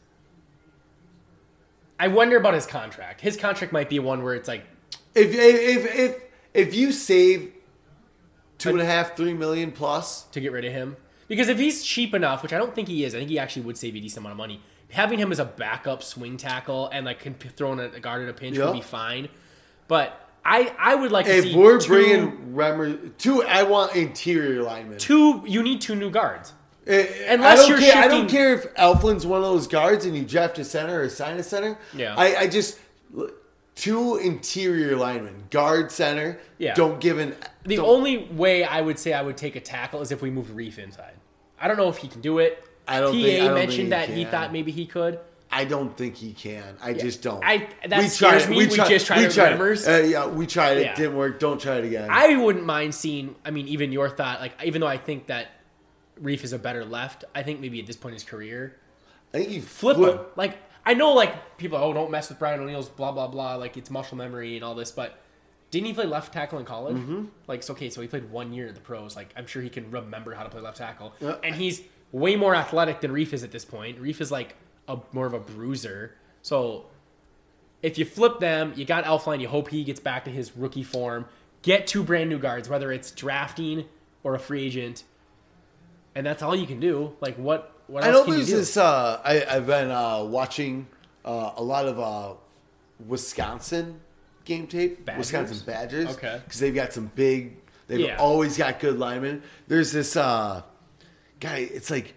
I wonder about his contract. His contract might be one where it's like, If if if if you save two and a half, three million plus, to get rid of him. Because if he's cheap enough, which I don't think he is, I think he actually would save a decent amount of money. Having him as a backup swing tackle and like can p- throw in a guard at a pinch Yep. would be fine. But I I would like to if see we're two, bringing Remmer two, I want interior linemen. two. You need two new guards. Unless I don't you're care, shifting... I don't care if Elflin's one of those guards and you draft a center or sign a center. Yeah. I, I just... Two interior linemen, guard, center, yeah. don't give an... The don't, only way I would say I would take a tackle is if we moved Reef inside. I don't know if he can do it. I don't P A think, I don't mentioned think he that can. he thought maybe he could. I don't think he can. I Yeah. just don't. I That we scares tried, me. We, We, tried, just tried we it tried with Remmers. Uh, yeah, we tried it. Yeah. Didn't work. Don't try it again. I wouldn't mind seeing, I mean, even your thought, like, even though I think that Reef is a better left, I think maybe at this point in his career, I think you flip, flip him. Like, I know, like, people, oh, don't mess with Brian O'Neill's blah, blah, blah, like, it's muscle memory and all this, but didn't he play left tackle in college? Mm-hmm. Like, so, okay, so he played one year at the pros. Like, I'm sure he can remember how to play left tackle. Yeah. And he's way more athletic than Reef is at this point. Reef is, like, a more of a bruiser. So, if you flip them, you got Elflein, you hope he gets back to his rookie form. Get two brand new guards, whether it's drafting or a free agent. And that's all you can do. Like, what, what else I know can you there's do? this. Uh, I, I've been uh, watching uh, a lot of uh, Wisconsin game tape. Badgers? Wisconsin Badgers. Okay. Because they've got some big. They've Yeah. always got good linemen. There's this uh, guy. It's like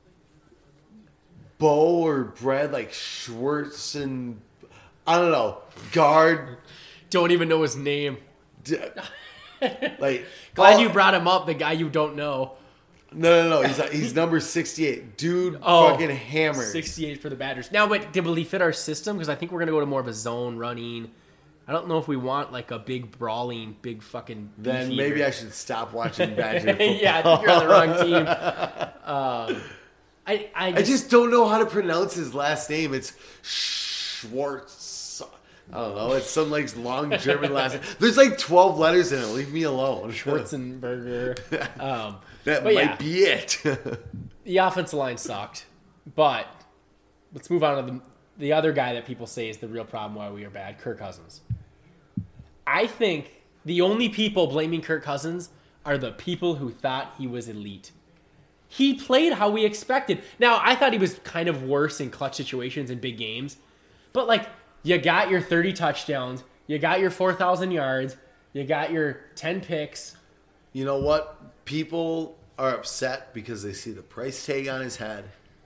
Bo or Brad, like Schwartz and I don't know guard. Don't even know his name. d- Like Glad all- you brought him up, the guy you don't know. No, no, no. He's he's number sixty-eight. Dude, Oh, fucking hammered. sixty-eight for the Badgers. Now, but did will he fit our system? Because I think we're going to go to more of a zone running. I don't know if we want like a big brawling, big fucking. Then beef maybe eater. I should stop watching Badger football. Yeah, I think you're on the wrong team. Um, I, I, just, I just don't know how to pronounce his last name. It's Schwartz. I don't know. It's some like long German last name. There's like twelve letters in it. Leave me alone. Schwarzenberger. Um, That but might yeah. be it. The offensive line sucked, but let's move on to the the other guy that people say is the real problem why we are bad, Kirk Cousins. I think the only people blaming Kirk Cousins are the people who thought he was elite. He played how we expected. Now, I thought he was kind of worse in clutch situations in big games, but like you got your thirty touchdowns, you got your four thousand yards, you got your ten picks. You know what? People are upset because they see the price tag on his head.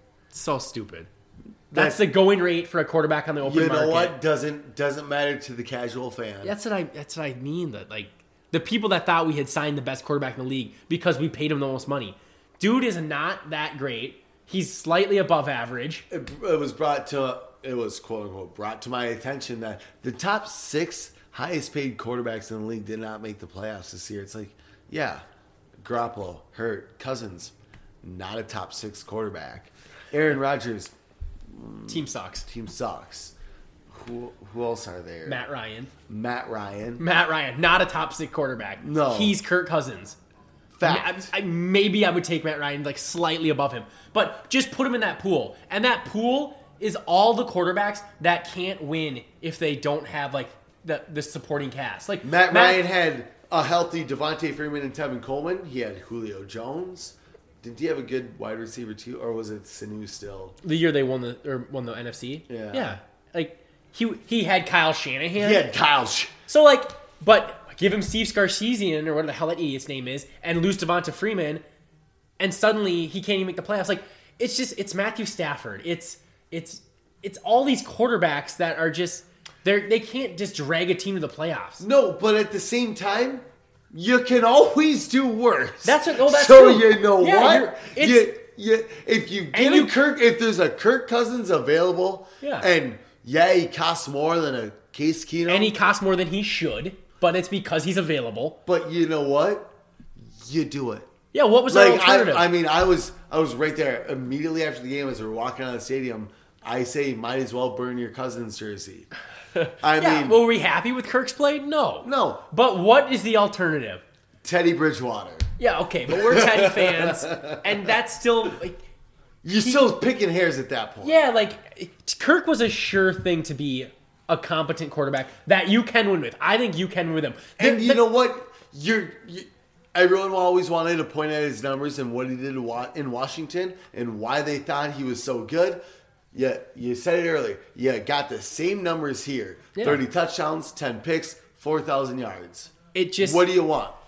So stupid. That's- That's, the going rate for a quarterback on the open You market. know what? Doesn't doesn't matter to the casual fan. That's what I. That's what I mean. That like the people that thought we had signed the best quarterback in the league because we paid him the most money. Dude is not that great. He's slightly above average. It, it was brought to it was quote unquote brought to my attention that the top six highest paid quarterbacks in the league did not make the playoffs this year. It's like, yeah, Garoppolo, Hurt, Cousins, not a top six quarterback. Aaron Rodgers, Team sucks. team sucks. Who who else are there? Matt Ryan. Matt Ryan. Matt Ryan, not a top six quarterback. No. He's Kirk Cousins. Fact. I, I, maybe I would take Matt Ryan like slightly above him, but just put him in that pool. And that pool is all the quarterbacks that can't win if they don't have like the the supporting cast. Like Matt, Ryan had a healthy Devontae Freeman and Tevin Coleman. He had Julio Jones. Did he have a good wide receiver too, or was it Sanu still? the year they won the or won the N F C. Yeah. yeah. Like he he had Kyle Shanahan. He had Kyle. Sh- So like, but give him Steve Scarsezian or whatever the hell that idiot's name is, and lose Devonta Freeman, and suddenly he can't even make the playoffs. Like it's just it's Matthew Stafford. It's it's it's all these quarterbacks that are just they they can't just drag a team to the playoffs. No, but at the same time, you can always do worse. That's what- oh, that's so true. you know Yeah, you're- what? it's- You, you, if you get And a you- Kirk, if there's a Kirk Cousins available, Yeah. and yeah, he costs more than a Case Keenum, And he costs more than he should, but it's because he's available. but you know what? You do it. Yeah, what was our Like alternative? I, I mean, I was I was right there immediately after the game as we were walking out of the stadium. I say, might as well burn your Cousins jersey. I yeah, mean, were we happy with Kirk's play? No. no, But what is the alternative? Teddy Bridgewater. Yeah, okay, but we're Teddy fans, and that's still like, You're still picking hairs at that point. yeah, like Kirk was a sure thing to be a competent quarterback that you can win with. I think you can win with him. And The- you the- know what? You're you, everyone always wanted to point at his numbers and what he did in Wa- in Washington and why they thought he was so good. Yeah, you said it earlier. You got the same numbers here: Yeah. thirty touchdowns, ten picks, four thousand yards. it just What do you want?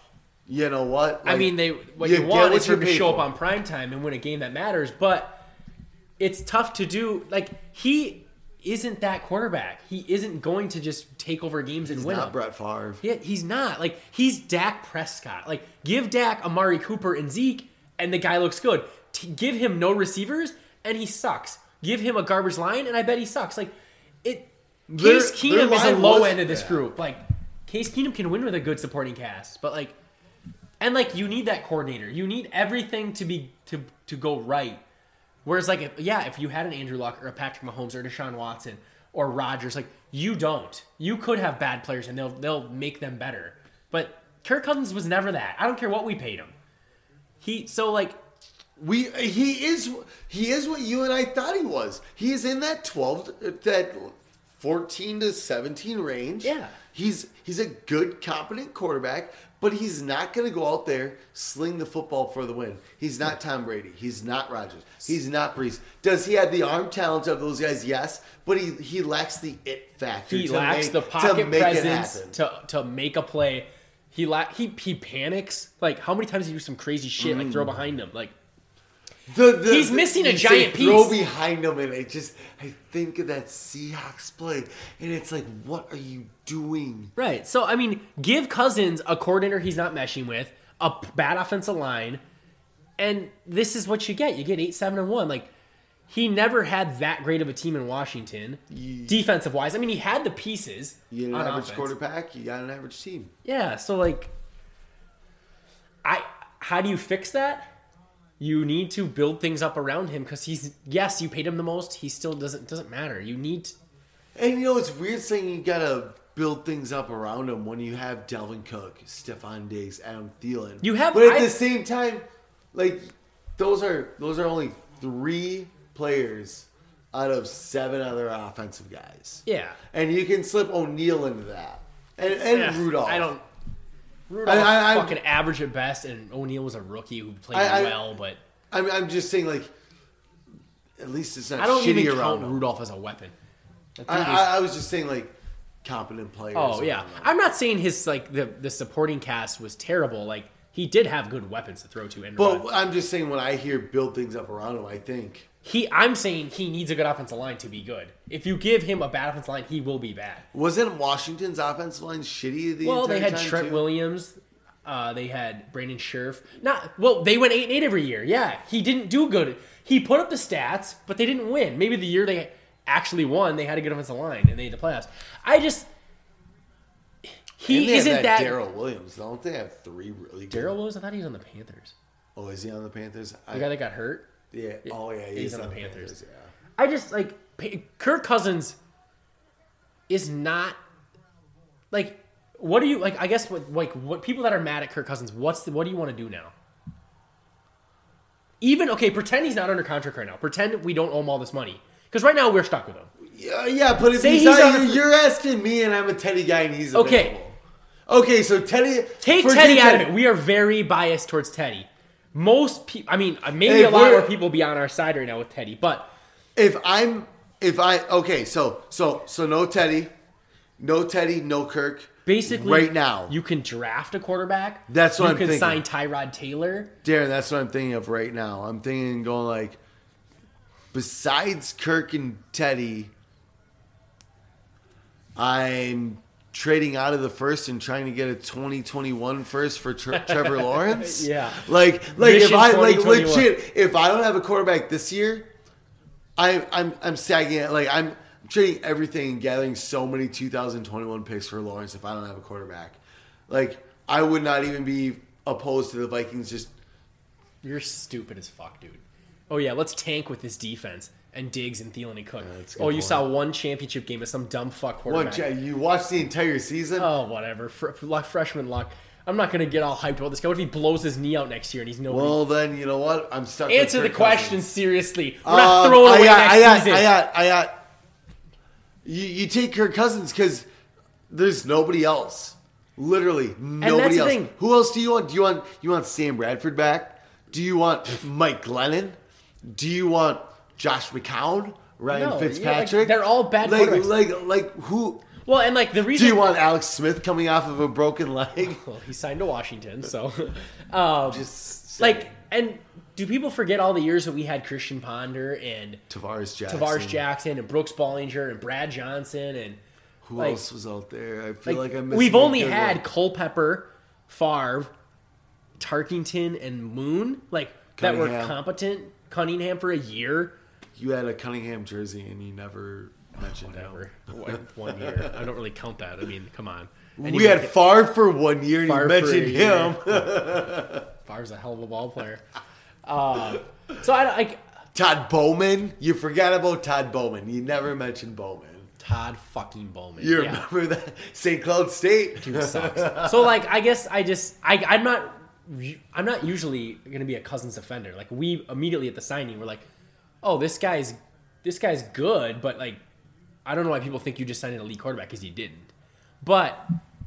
you know what? Like, I mean, they what you, you want is for him to show for. up on primetime and win a game that matters, but it's tough to do. Like, he isn't that quarterback. He isn't going to just take over games and he's win not them. Brett Favre. He, he's not. Like, he's Dak Prescott. Like, give Dak Amari Cooper and Zeke, and the guy looks good. T- give him no receivers, and he sucks. Give him a garbage line, and I bet he sucks. Like, it. Their, Case Keenum is a low was, end of this yeah. group. Like, Case Keenum can win with a good supporting cast, but like, and like you need that coordinator. You need everything to be to to go right. Whereas like, if, yeah, if you had an Andrew Luck or a Patrick Mahomes or Deshaun Watson or Rodgers, like you don't. You could have bad players and they'll they'll make them better. But Kirk Cousins was never that. I don't care what we paid him. He so like. We he is he is what you and I thought he was. He is in that twelve that fourteen to seventeen range. Yeah. He's he's a good, competent quarterback, but he's not going to go out there sling the football for the win. He's not Tom Brady. He's not Rodgers. He's not Brees. Does he have the arm talent of those guys? Yes, but he, he lacks the it factor. He to lacks make, the pocket to make presence to to make a play. He la- he he panics. Like how many times did he do some crazy shit like throw behind him? Like The, the, he's missing the, a giant piece. Throw behind him, and I just I think of that Seahawks play, and it's like, what are you doing? Right. So I mean, give Cousins a coordinator he's not meshing with, a bad offensive line, and this is what you get. You get eight, seven, and one. Like he never had that great of a team in Washington, you, defensive wise. I mean, he had the pieces. You had an on average offense. quarterback. You got an average team. Yeah. So like, I how do you fix that? You need to build things up around him because he's yes, you paid him the most. He still doesn't doesn't matter. You need, to, and you know it's weird saying you gotta build things up around him when you have Dalvin Cook, Stephon Diggs, Adam Thielen. You have, but at I, the same time, like those are those are only three players out of seven other offensive guys. Yeah, and you can slip O'Neal into that, and and yeah, Rudolph. I don't. Rudolph I, I, fucking average at best, and O'Neal was a rookie who played I, I, well, but I'm I'm just saying like, at least it's not. I don't shitty even around count him. Rudolph as a weapon. I, I, I was just saying like competent players. Oh yeah, I'm not saying his like the the supporting cast was terrible. Like he did have good weapons to throw to, and but run. I'm just saying when I hear build things up around him, I think he. I'm saying he needs a good offensive line to be good. If you give him a bad offensive line, he will be bad. Wasn't Washington's offensive line shitty the well, entire they had time Trent too? Williams. Uh, they had Brandon Scherf. Not well. They went eight and eight every year. Yeah, he didn't do good. He put up the stats, but they didn't win. Maybe the year they actually won, they had a good offensive line and they made the playoffs. I just he and they isn't have that. Darrell Williams. Don't they have three really good? Darrell Williams. I thought he was on the Panthers. Oh, is he on the Panthers? The I, guy that got hurt. yeah. Oh yeah, he's, he's on on the the Panthers. Panthers. Yeah. I just like Kirk Cousins is not like. What do you like? I guess what like what people that are mad at Kirk Cousins. What's the, what do you want to do now? Even okay, pretend he's not under contract right now. Pretend we don't owe him all this money because right now we're stuck with him. Yeah, yeah, but if Say he's, he's not, on you're, the- you're asking me, and I'm a Teddy guy, and he's Okay. available. Okay, so Teddy, Take forget Teddy out of it. We are very biased towards Teddy. Most people, I mean, maybe Hey, a lot we're- more people be on our side right now with Teddy, but If I'm, if I, okay, so so so no Teddy, no Teddy, no Kirk. basically right now, you can draft a quarterback. That's what you I'm can thinking. sign Tyrod Taylor. Darren, that's what I'm thinking of right now. I'm thinking going like, besides Kirk and Teddy, I'm trading out of the first and trying to get a twenty twenty-one first for Tre- Trevor Lawrence. Yeah. Like, like if Mission I like twenty twenty-one. legit, if I don't have a quarterback this year, I, I'm I'm sagging it. Like I'm trading everything and gathering so many two thousand twenty-one picks for Lawrence if I don't have a quarterback. Like I would not even be opposed to the Vikings just. You're stupid as fuck, dude. Oh yeah, let's tank with this defense and Diggs and Thielen and Cook. that's a good Oh, you point. saw one championship game of some dumb fuck What, quarterback. Jay, you watched the entire season? Oh, whatever. Fr- luck, freshman luck. I'm not gonna get all hyped about this guy. What if he blows his knee out next year and he's nobody? Well, then you know what? I'm stuck. with Answer the Kirk question Cousins. seriously. We're not Um, throwing I away got, next I got, season. I got, I got. You, you take Kirk Cousins because there's nobody else. Literally nobody that's the else. thing. Who else do you want? Do you want you want Sam Bradford back? Do you want Mike Glennon? Do you want Josh McCown? Ryan No, Fitzpatrick? yeah, like, they're all bad like, quarterbacks. like, like who? Well, and like the reason Do you want Alex Smith coming off of a broken leg? well, he signed to Washington, so um, Just saying. like, and do people forget all the years that we had Christian Ponder and Tavares Jackson. Tavares Jackson and Brooks Ballinger and Brad Johnson and Who like, else was out there? I feel like, like, I'm. we've missing a only good had one. Culpepper, Favre, Tarkington, and Moon like that were Cunningham. competent. Cunningham for a year. You had a Cunningham jersey and you never mentioned Whatever. him. One, one year. I don't really count that. I mean, come on. And We he- had Favre for one year and Favre you for a mentioned year. him. Favre's a hell of a ball player. Uh, so I like Todd Bowman. You forgot about Todd Bowman. You never mentioned Bowman. Todd fucking Bowman. You Yeah. remember that? Saint Cloud State. Dude sucks. So like, I guess I just I I'm not I'm not usually gonna be a Cousins defender. Like we immediately at the signing were like, oh, this guy's this guy's good, but like I don't know why people think you just signed an elite quarterback because you didn't. But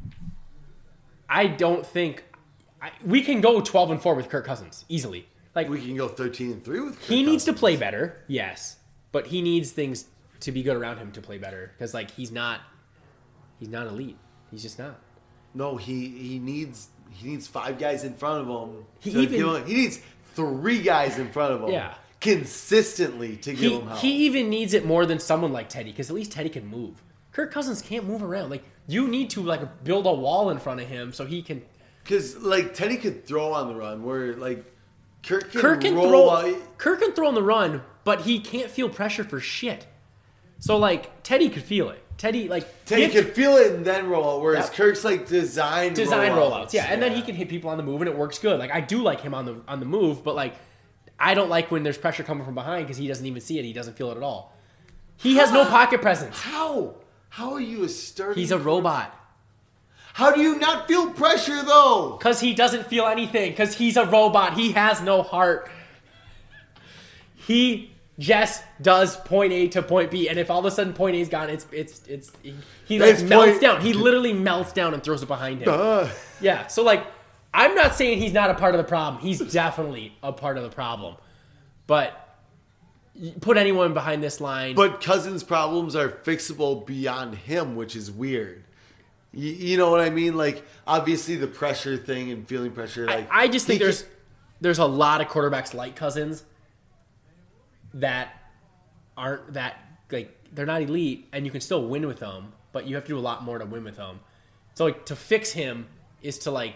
I don't think I, we can go twelve and four with Kirk Cousins easily. Like We can go thirteen and three with Kirk he needs to Cousins. play better, yes, but he needs things to be good around him to play better because like he's not he's not elite. He's just not. No, he he needs he needs five guys in front of him. He to even- give him- he needs three guys in front of him. Yeah. Consistently to give He him help. he even needs it more than someone like Teddy because at least Teddy can move. Kirk Cousins can't move around. Like you need to like build a wall in front of him so he can. Because like Teddy could throw on the run, where like Kirk can, Kirk can roll throw. out. Kirk can throw on the run, but he can't feel pressure for shit. So like Teddy could feel it. Teddy like Teddy give- could feel it and then roll out, whereas Yeah. Kirk's like design design rollouts. rollouts. Yeah, and then he can hit people on the move, and it works good. Like I do like him on the on the move, but like I don't like when there's pressure coming from behind because he doesn't even see it. He doesn't feel it at all. He has no pocket presence. How? How are you a starting? He's a robot How do you not feel pressure though? because he doesn't feel anything because he's a robot. He has no heart. He just does point A to point B, and if all of a sudden point A's gone, it's it's it's he, he like It's melts point- down. He literally melts down and throws it behind him. Uh, Yeah, so like, I'm not saying he's not a part of the problem. He's definitely a part of the problem. But you put anyone behind this line. but Cousins' problems are fixable beyond him, which is weird. You, you know what I mean? Like obviously the pressure thing and feeling pressure. Like I just think he there's can- there's a lot of quarterbacks like Cousins that aren't that like they're not elite, and you can still win with them, but you have to do a lot more to win with them. So like to fix him is to like,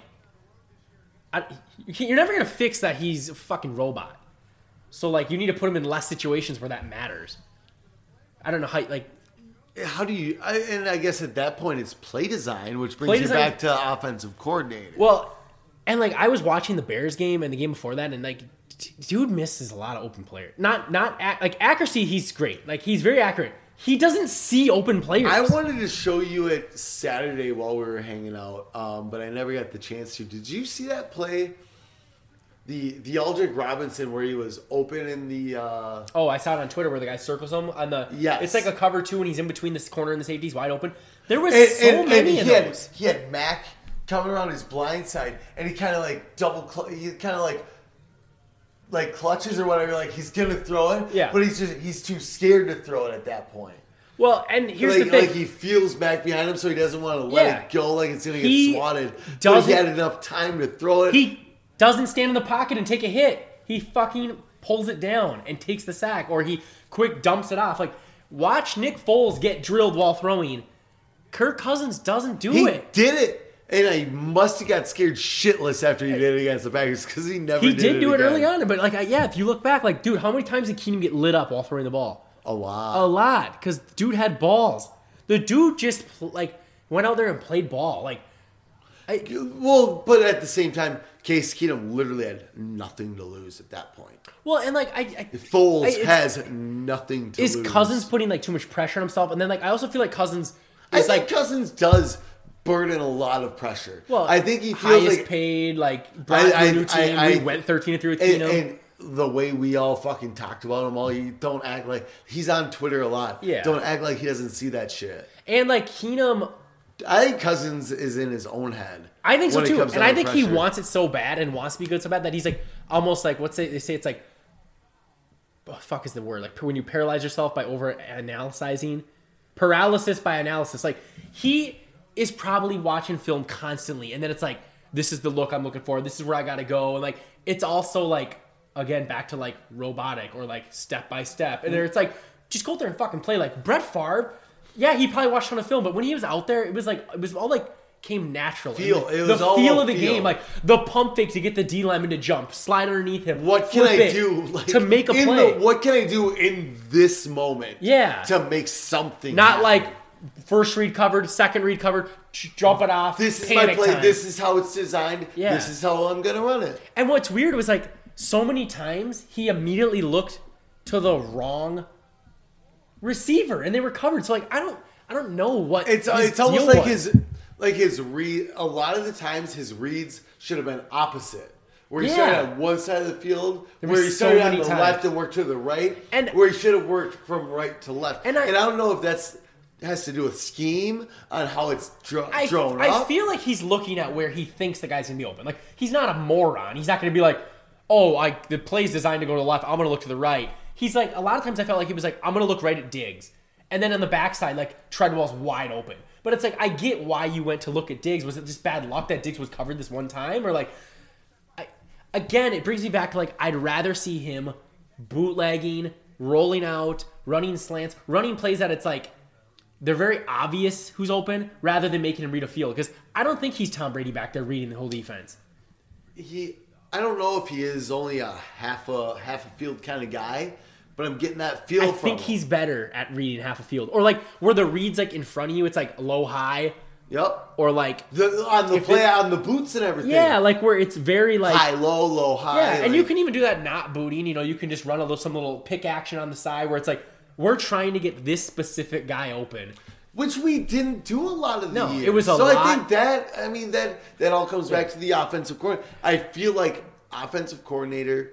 I, you can't- you're never gonna fix that he's a fucking robot. So like you need to put him in less situations where that matters. I don't know how like How do you? I, and I guess at that point it's play design, which brings Play you design- back to offensive coordinator. well, and like I was watching the Bears game and the game before that, and like d- dude misses a lot of open players. Not not ac- like accuracy, he's great. Like he's very accurate. He doesn't see open players. I wanted to show you it Saturday while we were hanging out, um, but I never got the chance to. Did you see that play? The the Aldrich Robinson where he was open in the uh, Oh, I saw it on Twitter where the guy circles him on the. Yes. It's like a cover two, and he's in between this corner and the safety's wide open. There was and, so and, many and of he had, those. he had Mac coming around his blind side, and he kind of like double, cl- he kind of like like clutches or whatever. Like he's gonna throw it, Yeah. but he's just he's too scared to throw it at that point. Well, and here's like, the thing. like he feels Mac behind him, so he doesn't want to let Yeah. it go. Like it's gonna He get swatted. But he doesn't- had enough time to throw it. He doesn't stand in the pocket and take a hit. He fucking pulls it down and takes the sack, or he quick dumps it off. Like, watch Nick Foles get drilled while throwing. Kirk Cousins doesn't do He it. did it, and I must have got scared shitless after he did it against the Packers because he never. He did, did do it again. early on, but like, I- yeah, if you look back, like, dude, how many times did Keenum get lit up while throwing the ball? A lot. A lot, because dude had balls. The dude just pl- like went out there and played ball. Like, I, Well, but at the same time, Case Keenum literally had nothing to lose at that point. well, and like, I, I Foles I- it's- has nothing to is lose. Cousins putting like too much pressure on himself, and then like I also feel like Cousins I is think like Cousins does burden a lot of pressure. well, I think he feels highest like paid, like brought I- a new I- team. I- we went thirteen and three with and, Keenum. and the way we all fucking talked about him all, you don't act like he's on Twitter a lot. Yeah. Don't act like he doesn't see that shit. And like Keenum, I think Cousins is in his own head. I think so when it too. comes And down I to think he pressure. wants it so bad and wants to be good so bad that he's like almost like what's it, they say it's like oh, fuck is the word like when you paralyze yourself by over analyzing. paralysis by analysis. Like, he is probably watching film constantly, and then it's like, this is the look I'm looking for. This is where I got to go. And, like, it's also, like, again, back to, like, robotic or, like, step by step. And then it's like, just go out there and fucking play. Like, Brett Favre, yeah, he probably watched a ton of film, but when he was out there, it was, like, it was all, like, came natural. Feel. It was the all feel about of the feel. game. Like, the pump fake to get the D lineman to jump, slide underneath him. What can flip I it do like, to make a in play? The, what can I do in this moment? Yeah. To make something Not happen? like first read covered, second read covered, jump it off. This is my panic play. time. This is how it's designed. Yeah. This is how I'm gonna run it. And what's weird was like so many times he immediately looked to the wrong receiver and they were covered. So like I don't I don't know what It's his it's almost deal like was. his like his read. A lot of the times his reads should have been opposite. Where he Yeah. started on one side of the field, There where were he so started on many the times. left and worked to the right, And- where he should have worked from right to left. And And I- I, don't know if that's has to do with scheme on how it's dro- I, drawn I up. feel like he's looking at where he thinks the guy's gonna be open. Like he's not a moron. He's not gonna be like, oh, like the play's designed to go to the left. I'm gonna look to the right. He's like a lot of times I felt like he was like, I'm gonna look right at Diggs, and then on the backside like Treadwell's wide open. But it's like I get why you went to look at Diggs. Was it just bad luck that Diggs was covered this one time, or like, I again it brings me back to like I'd rather see him bootlegging, rolling out, running slants, running plays that it's like. They're very obvious who's open rather than making him read a field because I don't think he's Tom Brady back there reading the whole defense. he I don't know if he is only a half a half a field kind of guy, but I'm getting that feel I from think him. he's better at reading half a field or like where the reads like in front of you, it's like low high Yep. or like The, on the If play it- on the boots and everything. yeah, like where it's very like high, low, low, high. yeah, and like- you can even do that not booting. You know, you can just run a little some little pick action on the side where it's like we're trying to get this specific guy open. which we didn't do a lot of the No, year. it was a so lot- I think that I mean that that all comes back to the offensive coordinator. I feel like offensive coordinator.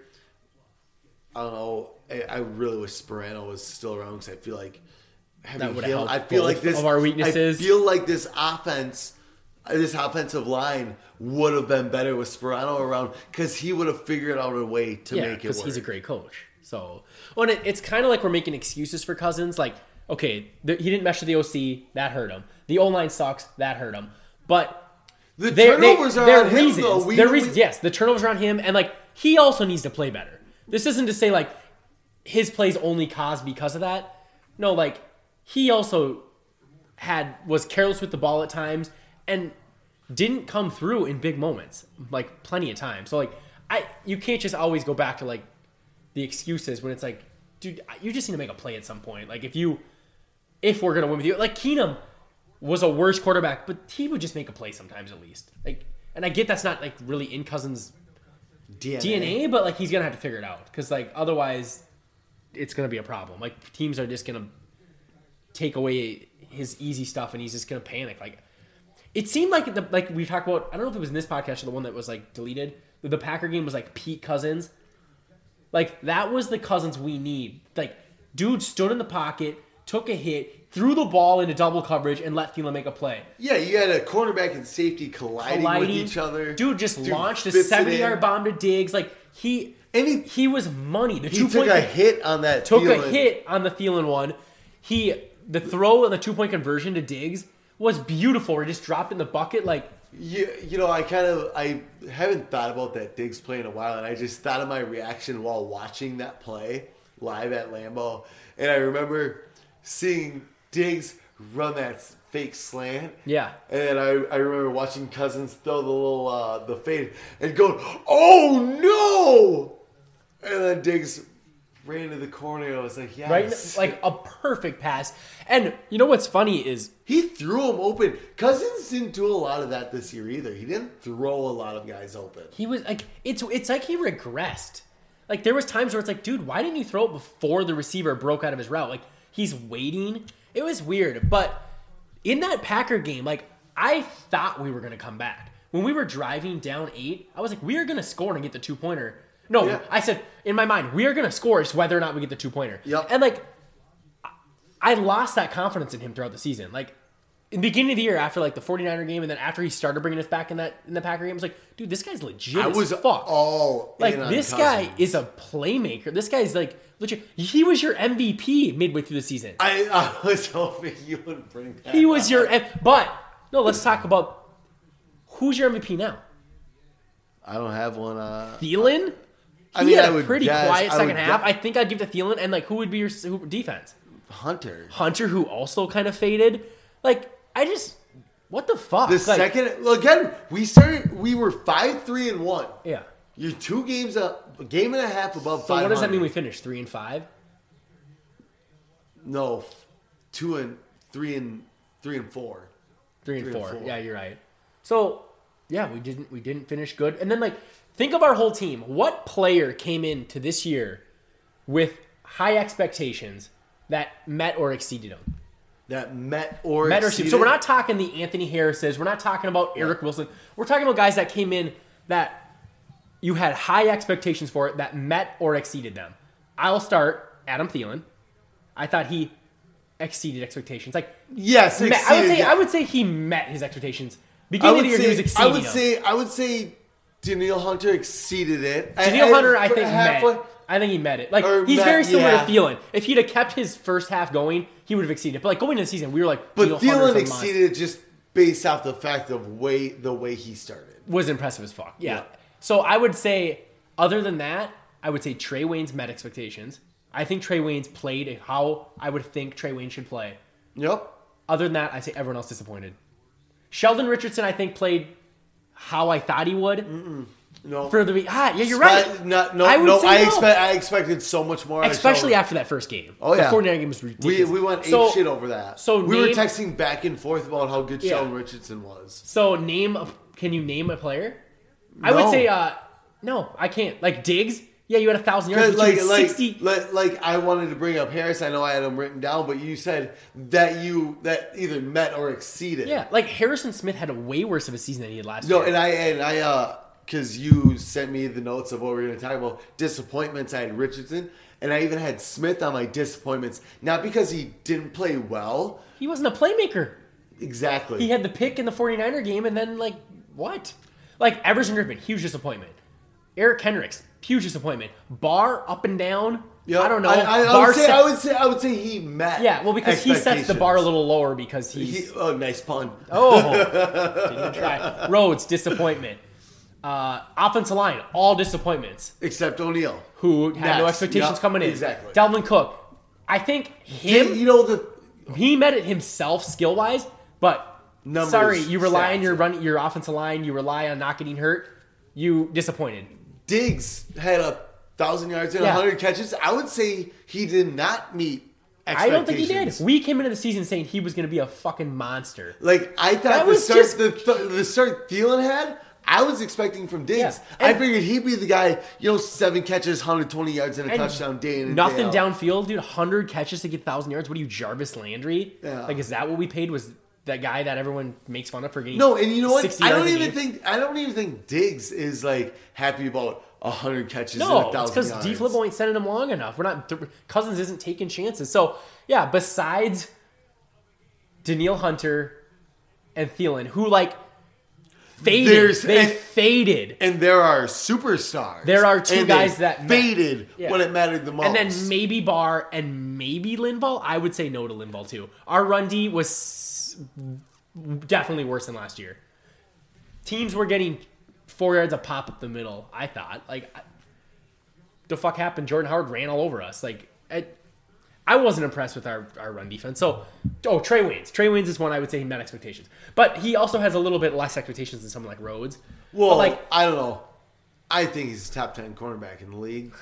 I don't know. I, I really wish Sperano was still around because I feel like having would've him. helped I feel both like this of our weaknesses. I feel like this offense, this offensive line would have been better with Sperano around because he would have figured out a way to Yeah, make it because work. he's a great coach. So, well, and it, it's kind of like we're making excuses for Cousins. Like, okay, the, he didn't mesh with the O C, that hurt him. The O line sucks, that hurt him. But The they, turnovers they, are they're on him, reasons. though. We- they're we- reasons. Yes, the turnovers are on him, and like he also needs to play better. This isn't to say like his plays only caused because of that. No, like he also had was careless with the ball at times and didn't come through in big moments, like plenty of times. So like I, you can't just always go back to like the excuses when it's like, dude, you just need to make a play at some point. Like if you, if we're gonna win with you, like Keenum was a worse quarterback, but he would just make a play sometimes at least. Like, and I get that's not like really in Cousins' D N A. D N A, but like he's gonna have to figure it out because like otherwise, it's gonna be a problem. Like teams are just gonna take away his easy stuff, and he's just gonna panic. Like it seemed like the like we talked about. I don't know if it was in this podcast or the one that was like deleted. The Packer game was like Pete Cousins. Like that was the Cousins we need. Like dude stood in the pocket, took a hit, threw the ball into double coverage, and let Thielen make a play. Yeah, you had a cornerback and safety colliding, Colliding. with each other. Dude just Dude launched a fits it seventy-yard in. bomb to Diggs. Like he And he, he was money. The he two took point a hit on that. took Thielen. a hit on the Thielen one. He the throw and the two point conversion to Diggs was beautiful. He just dropped in the bucket like You, you know, I kind of I haven't thought about that Diggs play in a while, and I just thought of my reaction while watching that play live at Lambeau, and I remember seeing Diggs run that fake slant. yeah. And I, I remember watching Cousins throw the little uh, the fade and going, oh no! And then Diggs ran to the corner. I was like, yes. Right, like a perfect pass. And you know what's funny is He threw him open. Cousins didn't do a lot of that this year either. He didn't throw a lot of guys open. he was like it's it's like he regressed. Like there was times where it's like, dude, why didn't you throw it before the receiver broke out of his route? Like he's waiting. It was weird. But in that Packer game, like I thought we were gonna come back. When we were driving down eight, I was like, we are gonna score and get the two pointer. No, Yeah. I said in my mind, we are gonna score. It's whether or not we get the two pointer. Yep. And like I lost that confidence in him throughout the season. Like in the beginning of the year, after like the 49er game, and then after he started bringing us back in that in the Packer game, I was like, dude, this guy's legit. I as was fuck. all like in on this Cousins. guy is a playmaker. This guy's like legit. He was your M V P midway through the season. I, I was hoping you wouldn't bring that. He was up. your. But no, let's talk about who's your M V P now. I don't have one. Uh, Thielen. He I mean, had I a would pretty guess- quiet I second would half. guess- I think I'd give to Thielen, and like who would be your who, defense? Hunter. Hunter, who also kind of faded. Like I just, what the fuck? The Like, second well, again, we started. We were five, three, and one. yeah. You're two games up, a game and a half above. So what does that mean? We five hundred. finished three and five. No, two and three and three and four. Three and Three and four. four. Yeah, you're right. So yeah, we didn't we didn't finish good. And then like think of our whole team. What player came into this year with high expectations that met or exceeded them? That met or Met or exceeded. exceeded. So we're not talking the Anthony Harrises. We're not talking about Eric Wilson. We're talking about guys that came in that you had high expectations for it that met or exceeded them. I'll start Adam Thielen. I thought he exceeded expectations. Like Yes, met- I would exceeded, say yeah. I would say he met his expectations. I Beginning of would the year, he was say. exceeding I would them. say. I would say. Daniil Hunter exceeded it. Daniil Hunter, I think, halfway- met. I think he met it. Like Or he's met- very similar yeah. to Thielen. If he'd have kept his first half going, he would have exceeded. But like going into the season, we were like, But Daniil Hunter's Thielen a monster. exceeded it just based off the fact of way the way he started. Was impressive as fuck. Yeah. Yeah. So I would say, other than that, I would say Trey Waynes met expectations. I think Trey Waynes played how I would think Trey Waynes should play. Yep. Other than that, I say everyone else disappointed. Sheldon Richardson, I think, played how I thought he would. No. For the ah, yeah, you're But right. Not, no, I would no. say I no. expect. I expected so much more. out of Especially Sheldon. after that first game. Oh yeah. The 49er game was We ridiculous. we went ape So- shit over that. so we were name- texting back and forth about how good Yeah. Sheldon Richardson was. So name a, can you name a player? I would No. say uh no, I can't. Like Diggs, yeah, you had a thousand yards, but Like, you had like, sixty. like, like, I wanted to bring up Harris. I know I had him written down, but you said that you that either met or exceeded. Yeah, like Harrison Smith had a way worse of a season than he had last No, year. and I and I uh because you sent me the notes of what we were going to talk about disappointments. I had Richardson, and I even had Smith on my disappointments. Not because he didn't play well, He wasn't a playmaker. exactly. He had the pick in the 49er game, and then like what? Like Everson Griffin, huge disappointment. Eric Kendricks, huge disappointment. Barr up and down. Yep. I don't know. I, I, I, Barr would say, set- I would say I would say he met. yeah, well, because he sets the bar a expectations. little lower because he's He, oh, nice pun. oh, didn't even try. Rhodes disappointment. Uh, offensive line, all disappointments. Except O'Neal. Who had no Yes, expectations yep, coming in. exactly. Dalvin Cook. I think him, you know the he met it himself skill wise, but Numbers, sorry, you rely on stats. your run, your offensive line. You rely on not getting hurt. You disappointed. Diggs had a thousand yards and a Yeah. hundred catches. I would say he did not meet I expectations. don't think he did. We came into the season saying he was going to be a fucking monster. Like I thought That the was start just- the, the start Thielen had, I was expecting from Diggs. Yeah. I And- figured he'd be the guy, you know, seven catches, one hundred twenty yards and a And touchdown day in and Nothing day out. downfield, dude. one hundred catches to get one thousand yards. What are you, Jarvis Landry? Yeah. Like, is that what we paid? Was that guy that everyone makes fun of for getting No, and you know what? sixty I yards don't a even game? think I don't even think Diggs is like happy about a hundred catches and No, a it's thousand because yards. D. Flippo ain't sending him long enough. We're not. Cousins isn't taking chances. So yeah, besides Daniil Hunter and Thielen, who like faded, There's- they and- faded, And there are superstars. There are two and they guys that met. faded Yeah. when it mattered the most. and then maybe Barr and maybe Linval. I would say no to Linval too. Our run D was definitely worse than last year. Teams were getting four yards a pop up the middle. I thought like. I- The fuck happened? Jordan Howard ran all over us. Like, I, I wasn't impressed with our, our run defense. So, oh, Trey Waynes. Trey Waynes is one I would say he met expectations. But he also has a little bit less expectations than someone like Rhodes. Well, But like, I don't know. I think he's a top ten cornerback in the league.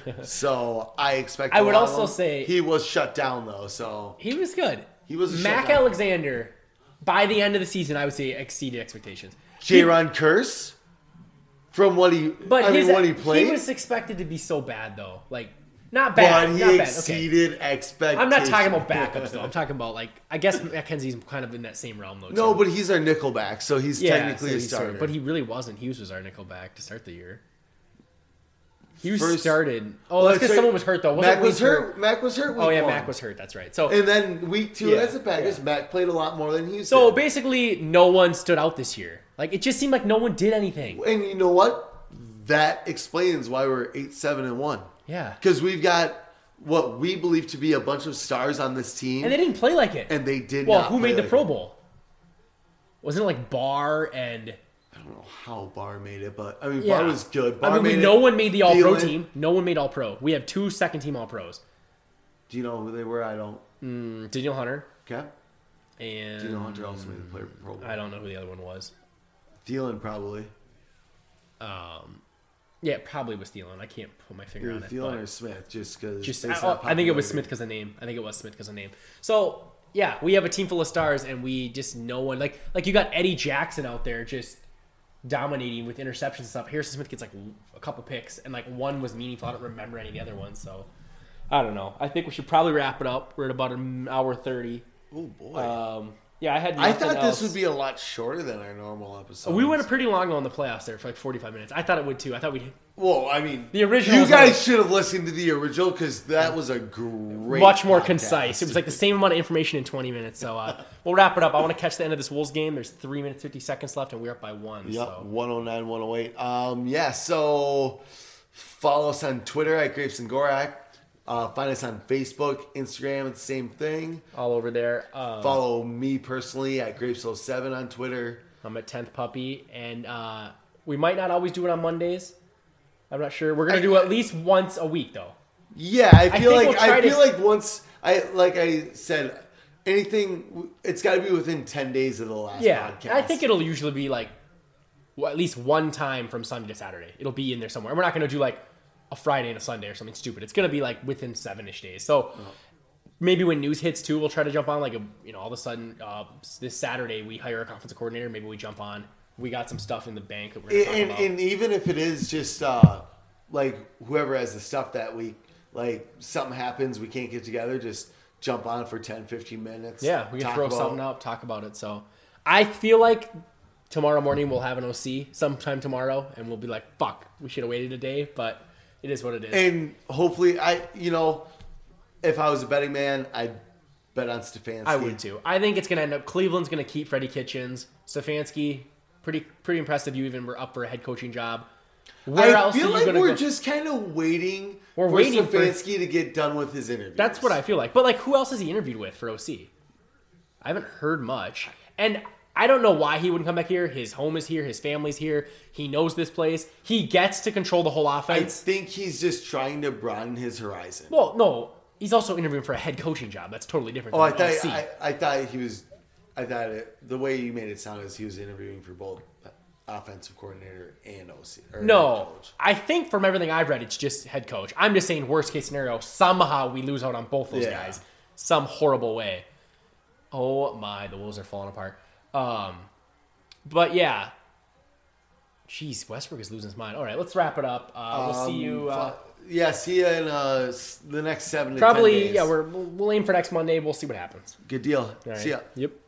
So I expect. I a would lot of also him. say- he was shut down though. So he was good. He was a Mac shutdown. Alexander, by the end of the season, I would say exceeded expectations. Jaron Curse, from what he, But I his, mean, what he played, he was expected to be so bad, though. Like, not bad. but he not bad. Okay. exceeded expectations. I'm not talking about backups, though. I'm talking about, like, I guess Mackenzie's kind of in that same realm, though. No, too. but he's our nickelback, so he's Yeah, technically so a he's sort starter. of- but he really wasn't. Hughes was our nickel back to start the year. You First- started. Oh, Well, that's because right. someone was hurt though. Wasn't Mac was Wade hurt. Mac was hurt. Week Oh yeah, one. Mac was hurt. That's right. So And then week two Yeah, as the Packers, yeah. Mac played a lot more than he used so to. basically, no one stood out this year. Like it just seemed like no one did anything. And you know what? That explains why we're eight, seven, and one. Yeah, Because we've got what we believe to be a bunch of stars on this team, and they didn't play like it. and they did well, not. who play made the like Pro it. Bowl? Wasn't it like Barr and? I don't know how Barr made it, but I mean, Yeah. Barr was good. Barr I mean, we, made no it. one made the All Pro Thielen- team. No one made All Pro. We have two second team All Pros. Do you know who they were? I don't. Mm, Daniel Hunter Okay. and Daniel Hunter also made the player Pro Bowl. I don't know who the other one was. Thielen probably. Um, yeah, it probably was Thielen. I can't put my finger Either on it. Thielen but- or Smith, just because. Just, I, I think it was Smith because of name. I think it was Smith because of name. So yeah, we have a team full of stars, and we just no one like like you got Eddie Jackson out there just dominating with interceptions and stuff. Harrison Smith gets like a couple picks, and like one was meaningful. I don't remember any of the other ones, so I don't know. I think we should probably wrap it up. We're at about an hour thirty. Oh boy. Um, yeah, I had. I nothing thought else. this would be a lot shorter than our normal episode. We went a pretty long on the playoffs there for like forty-five minutes. I thought it would too. I thought we'd Well, I mean, The original You was guys like- should have listened to the original because that was a great, much more podcast. concise. It was like the same amount of information in twenty minutes. So uh, we'll wrap it up. I want to catch the end of this Wolves game. There's three minutes fifty seconds left, and we're up by one. Yep, So. one oh nine, one oh eight. Um, yeah, so follow us on Twitter at Grapes and Gorak. Uh, find us on Facebook, Instagram, it's the same thing. All over there. Um, Follow me personally at Grapes oh seven on Twitter. I'm at tenth Puppy, and uh, we might not always do it on Mondays. I'm not sure. We're gonna do at least once a week, though. Yeah, I feel think like we'll try I feel to- like once I like I said, anything it's got to be within ten days of the last Yeah, podcast. I think it'll usually be like well, at least one time from Sunday to Saturday. It'll be in there somewhere. And we're not gonna do like a Friday and a Sunday or something stupid. It's gonna be like within seven-ish days. So. Maybe when news hits too, we'll try to jump on. Like a, you know, all of a sudden, uh, this Saturday we hire a offensive coordinator. Maybe we jump on. We got some stuff in the bank that we're gonna talk and, about. and even if it is just uh, like whoever has the stuff that week, like something happens, we can't get together, just jump on for ten, fifteen minutes. Yeah, we can talk throw about- something up, talk about it. So I feel like tomorrow morning we'll have an O C sometime tomorrow, and we'll be like, "Fuck, we should have waited a day," but it is what it is. And hopefully, I you know, if I was a betting man, I'd bet on Stefanski. I would too. I think it's gonna end up Cleveland's gonna keep Freddie Kitchens, Stefanski. Pretty pretty impressive. You even were up for a head coaching job. Where I else feel are you like gonna we're go? just kind of waiting We're for waiting for- Stefanski to get done with his interview. That's what I feel like. But like, who else has he interviewed with for O C? I haven't heard much, and I don't know why he wouldn't come back here. His home is here. His family's here. He knows this place. He gets to control the whole I offense. think he's just trying to broaden his horizon. Well, no, he's also interviewing for a head coaching job. That's totally different. Oh, I than an O C. thought I, I thought he was. I thought it, the way you made it sound is he was interviewing for both offensive coordinator and O C. Or head No, coach. I think from everything I've read, it's just head coach. I'm just saying, worst case scenario, somehow we lose out on both those Yeah. guys, some horrible way. Oh my, the Wolves are falling apart. Um, but yeah, jeez, Westbrook is losing his mind. All right, let's wrap it up. Uh, we'll see you. Uh, Fu- yeah, see you in uh, s- the next seven to ten probably, days. yeah. We're, we'll we'll aim for next Monday. We'll see what happens. Good deal. All right. See ya. Yep.